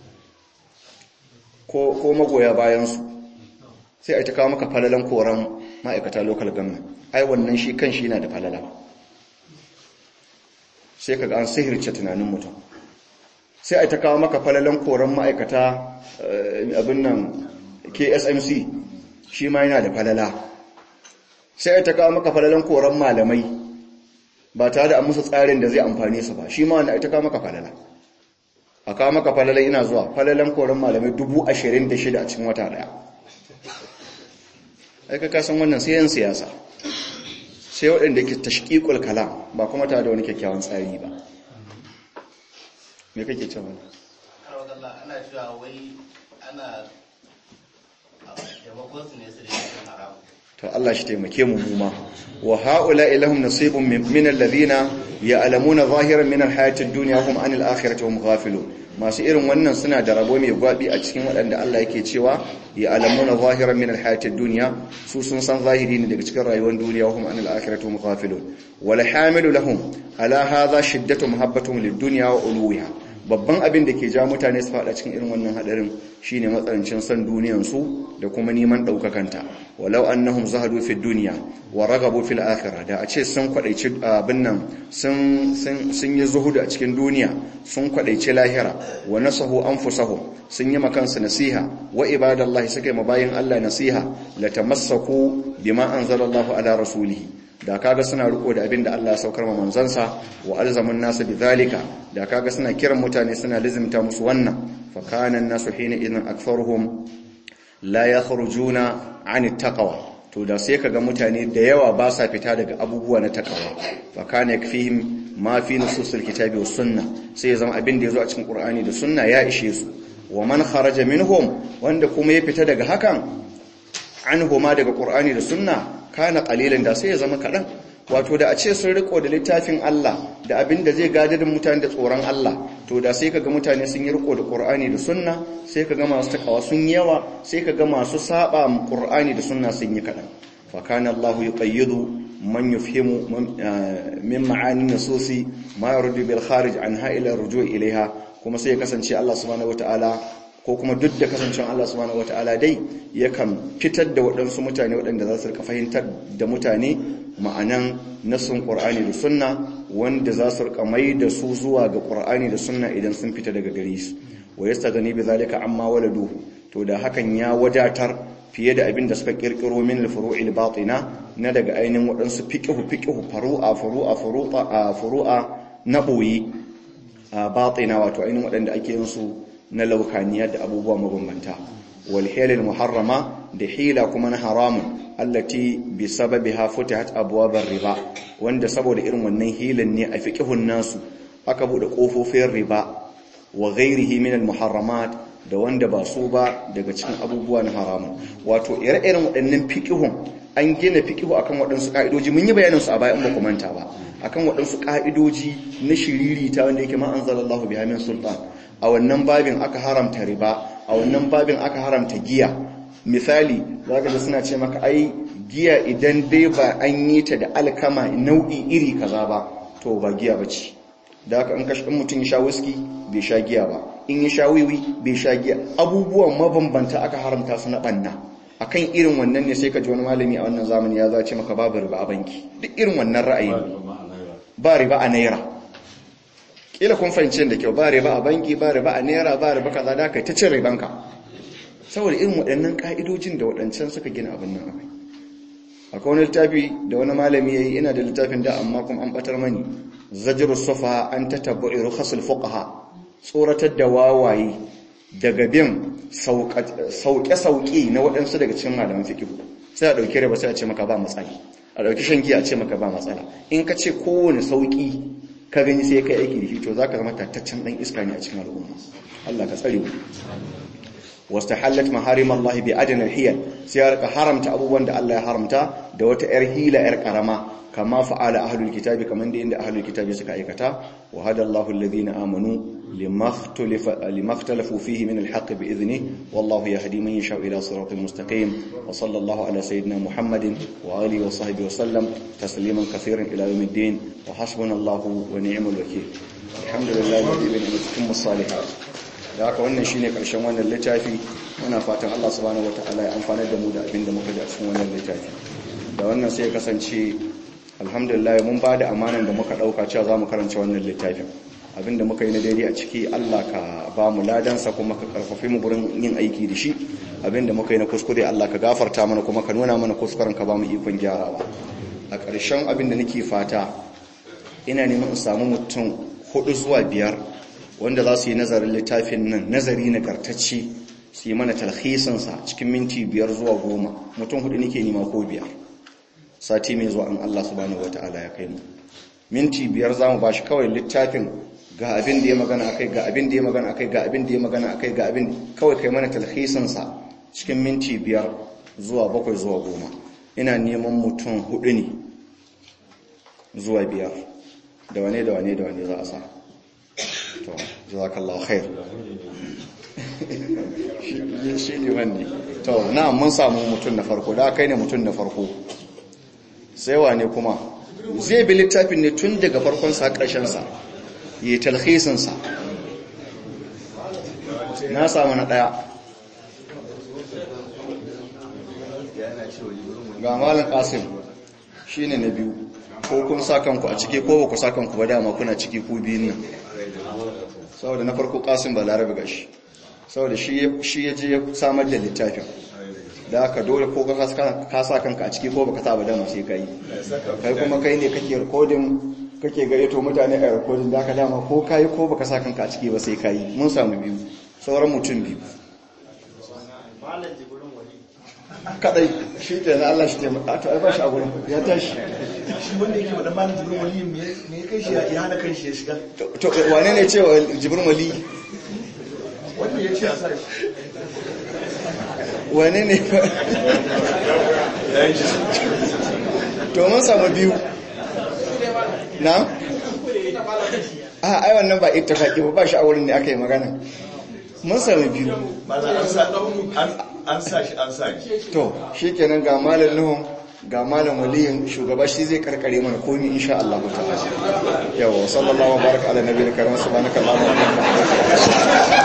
ko magoya bayansu, sai a ta kawo maka falalan koran ma'aikata local government. Ai wannan shi kan shi yana da falala, sai ka ga an sihirce tunanin mutum. Sai a ta kawo maka falalan koran ma'aikata abin nan KSMC, shi ma yana da falala. Sai a ta kawo maka falalan koran malamai ba tare da an musu tsarin da zai amfane su ba, shi ma wanda a ta kawo maka falala. A kawo maka falalan, ina zuwa, falalan koran malamai 26,000 a cikin wata daya. Ai ka san wannan sai yan siyasa, sai waɗanda ke tashqiqul kalam, ba kuma tare da wani kyakkyawan tsari ba. Me kake cewa? Ana cewa wai ana taimakon su ne su da yin haramu. To Allah shi taimake mu ma. Wa haula ilahum nasibun min alladhina ya'lamuna zahiran min alhayati ad-dunya hum 'anil akhirati hum ghafilun. Masu irin wannan suna da rabo mai gwabi a cikin waɗanda Allah yake cewa ya'lamuna zahiran min alhayati ad-dunya, su sun san zahiri ne daga cikin rayuwar duniya, hum 'anil akhirati hum ghafilun. Wal hamilu lahum ala hadha shiddatu muhabbatuhum lid-dunya wa uluwiha. Babban abin da ke ja mutane su fada cikin irin wannan hadarin shine matsanancin san duniyansu da kuma neman daukakanta. Walau annahum zahadu fi dunya wa ragabu fil akhirah, da a ce sun kwadaici abin nan sun yi zuhudu a cikin duniya, sun kwadaici lahira. Wa nasahu anfusahum, sun yi makansu nasiha. Wa ibadallahi, suka yi mabayin Allah nasiha. Latamassaku bima anzalallahu ala rasulihi, da kaga suna riko da abin da Allah ya saukar ma manzansa. Wa alzamun nasu bidhalika, da kaga suna kiran mutane, suna lizimta musu wannan. Fa kana an-nasu hina idan aktharuhum la yakhrujuna 'ani taqwa, to da sai kaga mutane da yawa ba sa fita daga abubuwa na taqwa. Fa kana yakfihim ma fi nususil kitabi was sunnah, sai zama abin da yazo a cikin Qur'ani da sunna ya ishe su. Wa man kharaja minhum, wanda kuma ya fita daga hakan, anhuma daga qur'ani da sunna kana qalilan da sai ya zama kadan wato da a ce sun riko da littafin Allah da abin da zai gadar da mutane da tsoron Allah to da sai kaga mutane sun yi riko da Qur'ani da sunna sai kaga masu takawa sun yawa sai kaga masu saba Qur'ani da sunna sun yi kadan fa kana Allah yuqayyidu man yufhimu min ma'ani nususi ma yurdu bil kharij anha ila rujuu ilaiha kuma sai ya kasance Allah subhanahu wataala ko kuma duk da kasancen Allah subhanahu wataala dai yakan fitar da waɗansu mutane waɗanda za su rika fahimtar da mutane ma'anan nasun Qur'ani da sunna wanda za su rika mai da su zuwa ga Qur'ani da sunna idan sun fita daga gare su wa yastaghni bi zalika amma waladu to da hakan ya wadatar fiye da abin da suka kirkiro min al-furu'il batina na daga ainihin waɗansu fiqhu furu'a na boye batina wato ainihin waɗanda ake yin su na laukaniya da abubuwa mabambanta wal hilal muharrama da hila kuma na haramun allati bi sababiha futihat abwabar riba wanda saboda irin wannan hilan ne a fiqhun nasu aka bude kofofin riba wa ghairihi min al muharramat da wanda ba su ba daga cikin abubuwa na haramun wato ire-iren waɗannan fiqhun an gina fiqhu akan waɗansu ka'idoji mun yi bayanin su a baya in ba ku manta ba akan waɗansu ka'idoji na shiririta wanda yake ma anzalallahu biha min sultan a wannan babin aka haramta riba a wannan babin aka haramta giya misali zaka ga suna ce maka ai giya idan dai ba an yi ta da alkama nau'i iri kaza ba to ba giya bace da haka in mutum ya sha whisky bai sha giya ba in ya sha wiwi bai sha giya abubuwan mabambanta aka haramta su na banna akan irin wannan ne sai ka ji wani malami a wannan zamani ya zace maka babu riba a banki duk irin wannan ra'ayi ba riba a naira kila kun fahimci da kyau ba riba a banki ba riba a naira ba riba kaza da kai ta cin ribanka saboda irin waɗannan ka'idojin da waɗancan suka gina abin nan akwai wani littafi da wani malami yayi ina da littafin da amma kuma an batar mani zajru sufa an tatabbu'i rukhasul fuqaha tsoratar da wawaye daga bin sauke na waɗansu daga cikin malaman fiqh sai a dauki riba sai a ce maka ba matsala a dauki shan giya a ce maka ba matsala in ka ce kowane sauki ka gani sai kai aiki da shi to zaka zama tattaccen dan iska ne a cikin al'umma Allah ka tsare mu wastahallat maharim Allah bi adna al-hiyal sai ya haramta abubuwan da Allah ya haramta da wata yar hila yar karama kama fa'ala ahlul kitabi kaman da inda ahlul kitabi suka aikata wa hada Allahu alladhina amanu limakhtalafu fihi min al-haqq bi idhnihi wallahu yahdi man yasha ila siratin mustaqim wa sallallahu ala sayyidina Muhammadin wa alihi wa sahbihi wa sallam tasliman kathiran ila yawmiddin wa hasbunallahu wa ni'mal wakeel alhamdulillahi rabbil alamin salihat da haka wannan shine karshen wannan littafi muna fatan Allah subhanahu wataala ya amfana da mu da abin da muka ji a cikin wannan littafi da wannan sai ya kasance alhamdulillah mun ba da amanan da muka dauka cewa zamu karanta wannan littafin abinda muka yi na daidai a ciki Allah ka ba mu ladansa kuma ka karfafe mu gurin yin aiki da shi abinda muka yi na kuskure Allah ka gafarta mana kuma ka nuna mana kuskuren ka ba mu ikon gyarawa a ƙarshen abinda nake fata ina neman in samu mutum 4 zuwa 5 wanda za su yi nazarin littafin nan nazari nagartacce su yi mana talhisinsa cikin minti 5 zuwa 10 mutum 4 nake nema ko 5 sati mai zuwa an Allah subhanahu wataala ya kai mu minti 5 zamu bashi kawai littafin ga abin da ya magana akai ga abin da ya magana akai ga abin da ya magana akai ga abin kawai kai mana talhisinsa cikin minti 5 zuwa 7 zuwa 10 ina neman mutum 4 ne zuwa 5 da wane za a sa to jazakallahu khair shi ne wanne to na mun samu mutum na farko da kai ne mutum na farko sai wane kuma zai bi littafin ne tun daga farkon sa ƙarshen sa yi talhisin sa na samu na daya ga malam Qasim shine na biyu ko kun sa kanku a ciki ko ba ku sa kanku ba dama kuna ciki ku biyun nan saboda na farko Qasim Balarabe gashi saboda shi ya je ya samar da littafin da aka dole ko ka sa kanka a ciki ko baka sa ba dama sai kai kuma kai ne kake recording kake gayyato mutane a recording da aka dama ko kai ko baka sa kanka a ciki ba sai kai mun samu biyu sauran mutum biyu kadai shi ke na Allah shi ke to ai ba shi a gurin ya tashi shi wanda yake wadan malam Jibril Wali me kai shi ya hana kan shi ya shiga to wane ne cewa Jibril Wali wanda ya ce a sa shi wani ne to mun samu biyu na ai wannan ba ittifaqi ba shi a wurin ne aka yi magana mun samu biyu an sa shi to shikenan ga malam nuhun ga malam waliyin shugaba shi zai karkare mana komi insha Allah ta'ala yawa sallallahu baraka ala nabiyil karim subhanakallahumma wa bihamdika